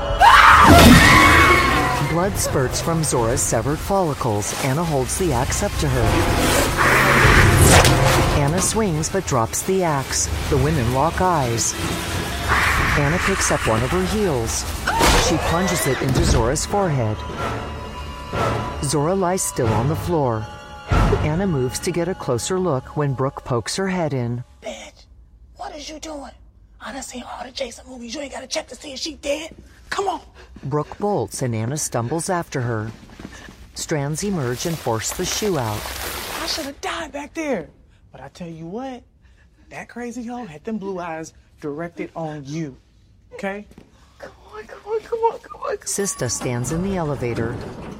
Blood spurts from Zora's severed follicles. Anna holds the axe up to her. Anna swings but drops the axe. The women lock eyes. Anna picks up one of her heels. She plunges it into Zora's forehead. Zora lies still on the floor. Anna moves to get a closer look when Brooke pokes her head in. Bitch, what is you doing? I done seen all the Jason movies. You ain't gotta check to see if she dead. Come on. Brooke bolts and Anna stumbles after her. Strands emerge and force the shoe out. I should have died back there. But I tell you what, that crazy hoe had them blue eyes directed on you. Okay? Come on. Sista stands in the elevator.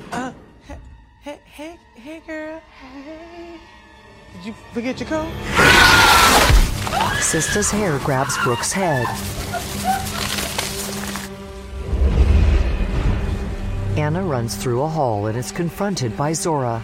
Hey, girl. Hey. Did you forget your coat? Sista's hair grabs Brooke's head. Anna runs through a hall and is confronted by Zora.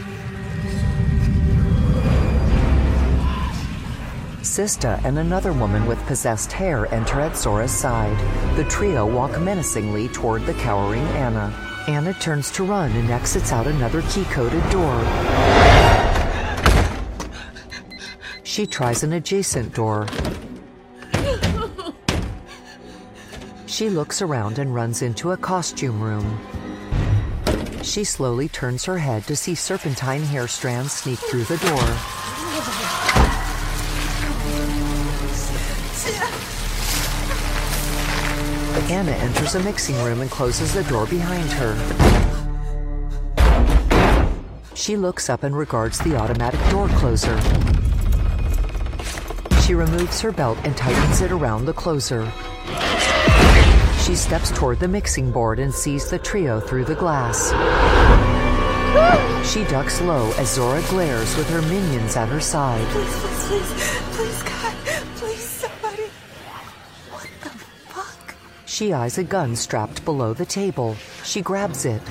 Sista and another woman with possessed hair enter at Zora's side. The trio walk menacingly toward the cowering Anna. Anna turns to run and exits out another key-coded door. She tries an adjacent door. She looks around and runs into a costume room. She slowly turns her head to see serpentine hair strands sneak through the door. Anna enters a mixing room and closes the door behind her. She looks up and regards the automatic door closer. She removes her belt and tightens it around the closer. She steps toward the mixing board and sees the trio through the glass. She ducks low as Zora glares with her minions at her side. Please, God, please, somebody. What the fuck? She eyes a gun strapped below the table. She grabs it.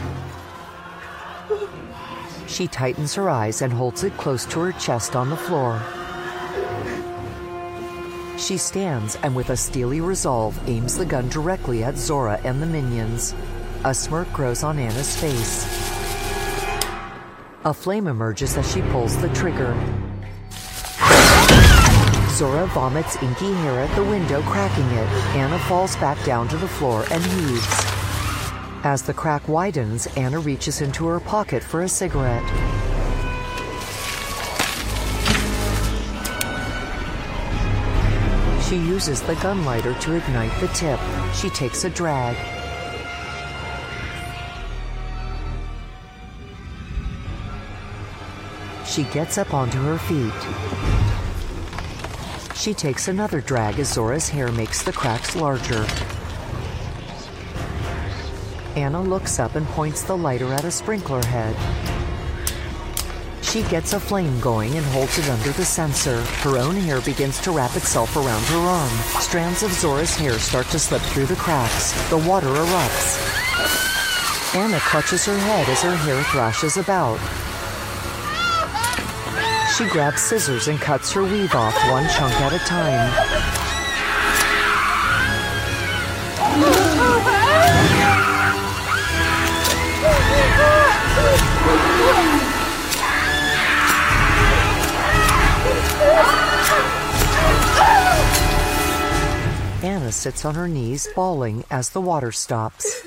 She tightens her eyes and holds it close to her chest on the floor. She stands and with a steely resolve aims the gun directly at Zora and the minions. A smirk grows on Anna's face. A flame emerges as she pulls the trigger. Zora vomits inky hair at the window, cracking it. Anna falls back down to the floor and heaves. As the crack widens, Anna reaches into her pocket for a cigarette. She uses the gun lighter to ignite the tip. She takes a drag. She gets up onto her feet. She takes another drag as Zora's hair makes the cracks larger. Anna looks up and points the lighter at a sprinkler head. She gets a flame going and holds it under the sensor. Her own hair begins to wrap itself around her arm. Strands of Zora's hair start to slip through the cracks. The water erupts. Anna clutches her head as her hair thrashes about. She grabs scissors and cuts her weave off one chunk at a time. Anna sits on her knees, bawling as the water stops.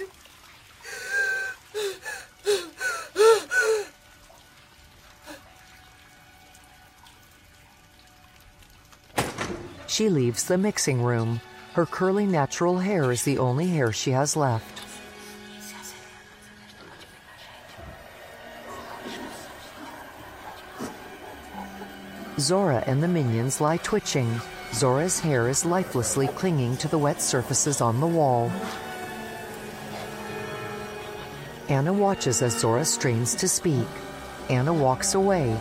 She leaves the mixing room. Her curly natural hair is the only hair she has left. Zora and the minions lie twitching. Zora's hair is lifelessly clinging to the wet surfaces on the wall. Anna watches as Zora strains to speak. Anna walks away.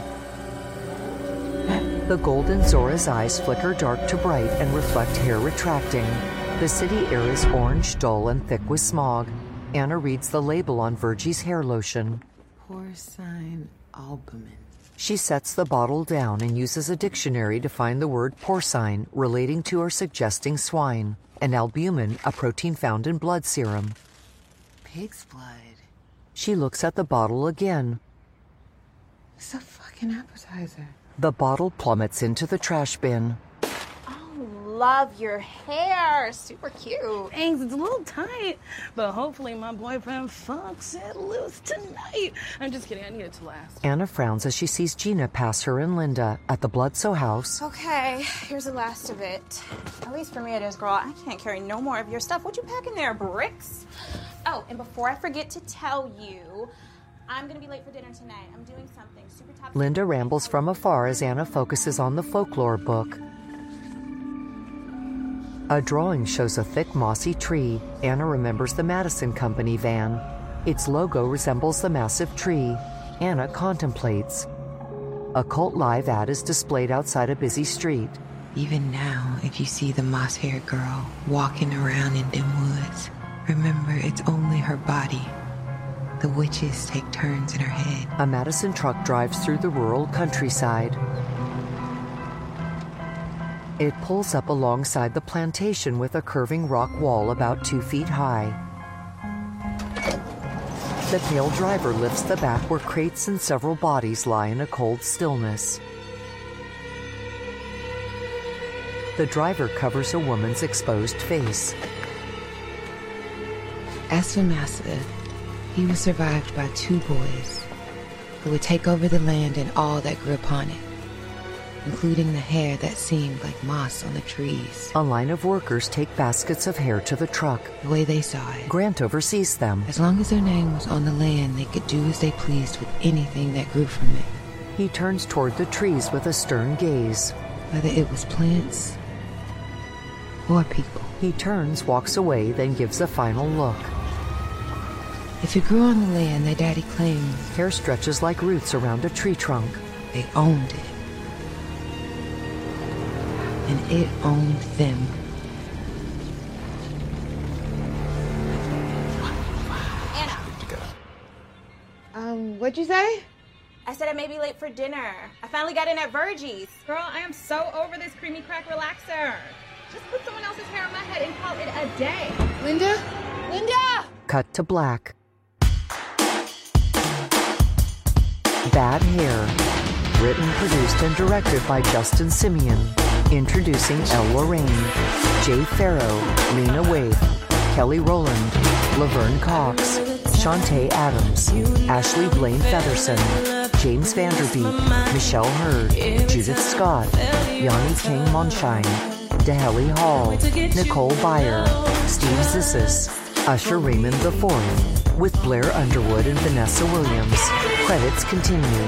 The gold in Zora's eyes flicker dark to bright and reflect hair retracting. The city air is orange, dull, and thick with smog. Anna reads the label on Virgie's hair lotion. Porcine albumin. She sets the bottle down and uses a dictionary to find the word porcine, relating to or suggesting swine, and albumin, a protein found in blood serum. Pig's blood. She looks at the bottle again. It's a fucking appetizer. The bottle plummets into the trash bin. Love your hair. Super cute. Thanks. It's a little tight, but hopefully my boyfriend fucks it loose tonight. I'm just kidding. I need it to last. Anna frowns as she sees Gina pass her and Linda at the Bloodsoe house. Okay, here's the last of it. At least for me it is, girl. I can't carry no more of your stuff. What you pack in there, bricks? Oh, and before I forget to tell you, I'm gonna be late for dinner tonight. I'm doing something super top. Linda rambles from afar as Anna focuses on the folklore book. A drawing shows a thick, mossy tree. Anna remembers the Madison Company van. Its logo resembles the massive tree. Anna contemplates. A Cult Live ad is displayed outside a busy street. Even now, if you see the moss-haired girl walking around in dim woods, remember it's only her body. The witches take turns in her head. A Madison truck drives through the rural countryside. It pulls up alongside the plantation with a curving rock wall about 2 feet high. The pale driver lifts the back where crates and several bodies lie in a cold stillness. The driver covers a woman's exposed face. As for Massa, he was survived by 2 boys who would take over the land and all that grew upon it, including the hair that seemed like moss on the trees. A line of workers take baskets of hair to the truck. The way they saw it, Grant oversees them. as long as their name was on the land, they could do as they pleased with anything that grew from it. He turns toward the trees with a stern gaze. Whether it was plants or people. He turns, walks away, then gives a final look. If it grew on the land their daddy claimed, hair stretches like roots around a tree trunk. They owned it. And it owned them. What'd you say? I said I may be late for dinner. I finally got in at Virgie's. Girl, I am so over this creamy crack relaxer. Just put someone else's hair on my head and call it a day. Linda? Linda! Cut to black. Bad Hair. Written, produced, and directed by Justin Simeon. Introducing Elle Lorraine, Jay Farrow, Lena Waithe, Kelly Rowland, Laverne Cox, Shantae Adams, Ashley Blaine Featherson, James Vanderbeek, Michelle Hurd, Judith Scott, Yanni King Monshine, Deheli Hall, Nicole Byer, Steve Zissis, Usher Raymond IV, with Blair Underwood and Vanessa Williams. Credits continue.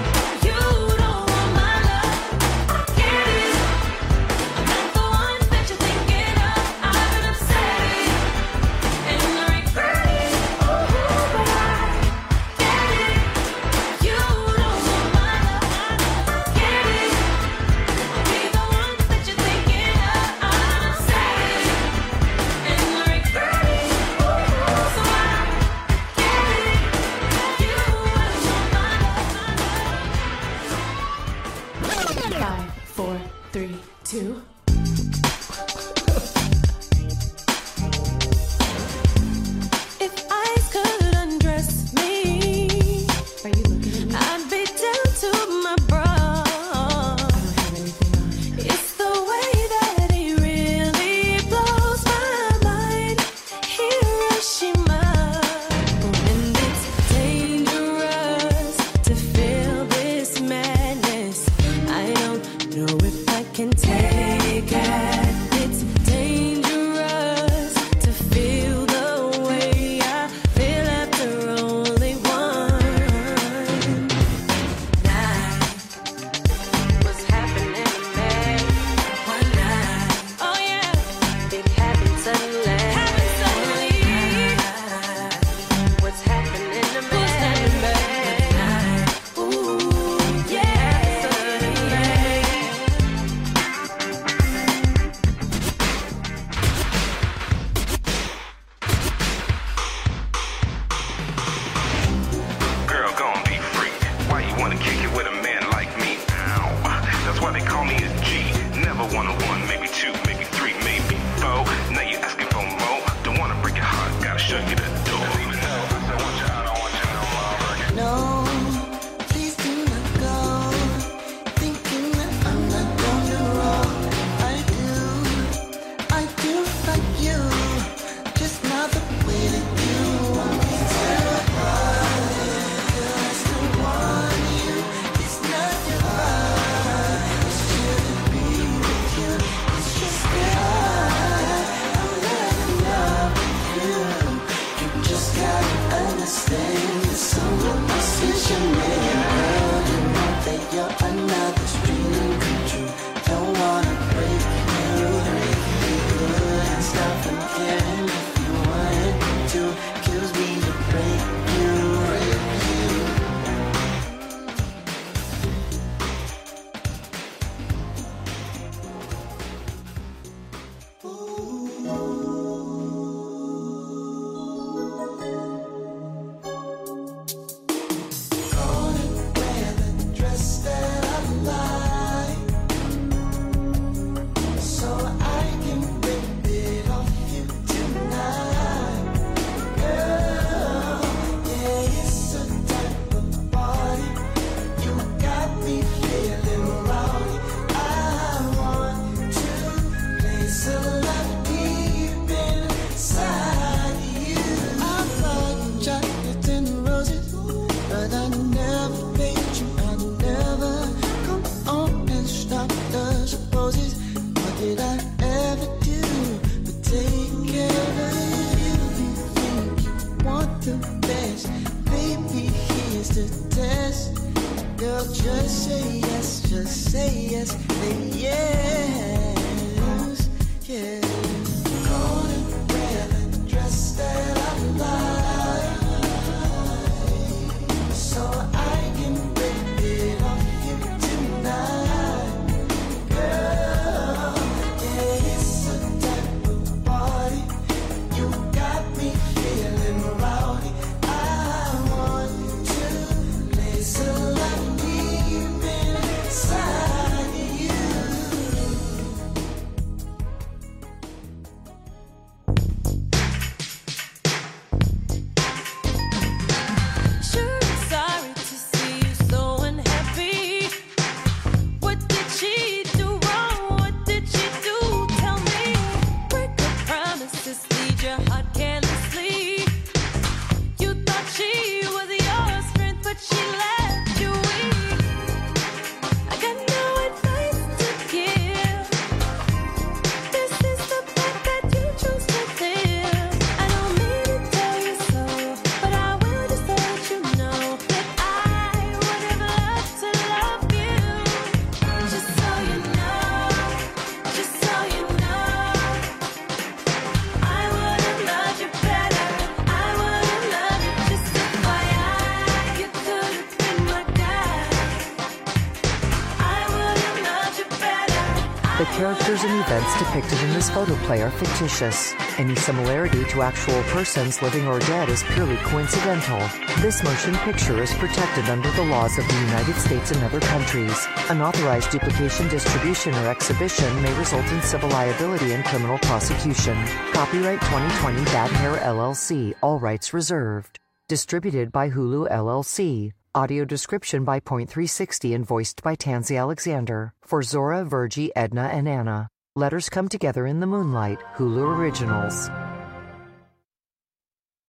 say yes, just say yes, then yes, yeah. Gonna wear the dress that I like, so I can rip it off you tonight, girl. Yeah, it's a type of party, you got me feeling rowdy. I want to lace a lot deep inside you. Sure, I'm sorry to see you so unhappy. What did she do wrong? What did she do? Tell me. Break her promises, lead your heart carelessly. You thought she was your strength, but she left you weak. I got no advice to give. This is the path that you chose to live. I don't mean to tell you so, but I will just let you know that I would have loved to love you. Just so you know, just so you know, I would have loved you better. I would have loved you just FYI. You could have been my guy. I would have loved you better. The characters and events depicted in this photoplay are fictitious. Any similarity to actual persons, living or dead, is purely coincidental. This motion picture is protected under the laws of the United States and other countries. Unauthorized duplication, distribution, or exhibition may result in civil liability and criminal prosecution. Copyright 2020 Bad Hair LLC. All rights reserved. Distributed by Hulu LLC. Audio description by Point360 and voiced by Tansy Alexander. For Zora, Virgie, Edna, and Anna. Letters Come Together in the Moonlight. Hulu Originals.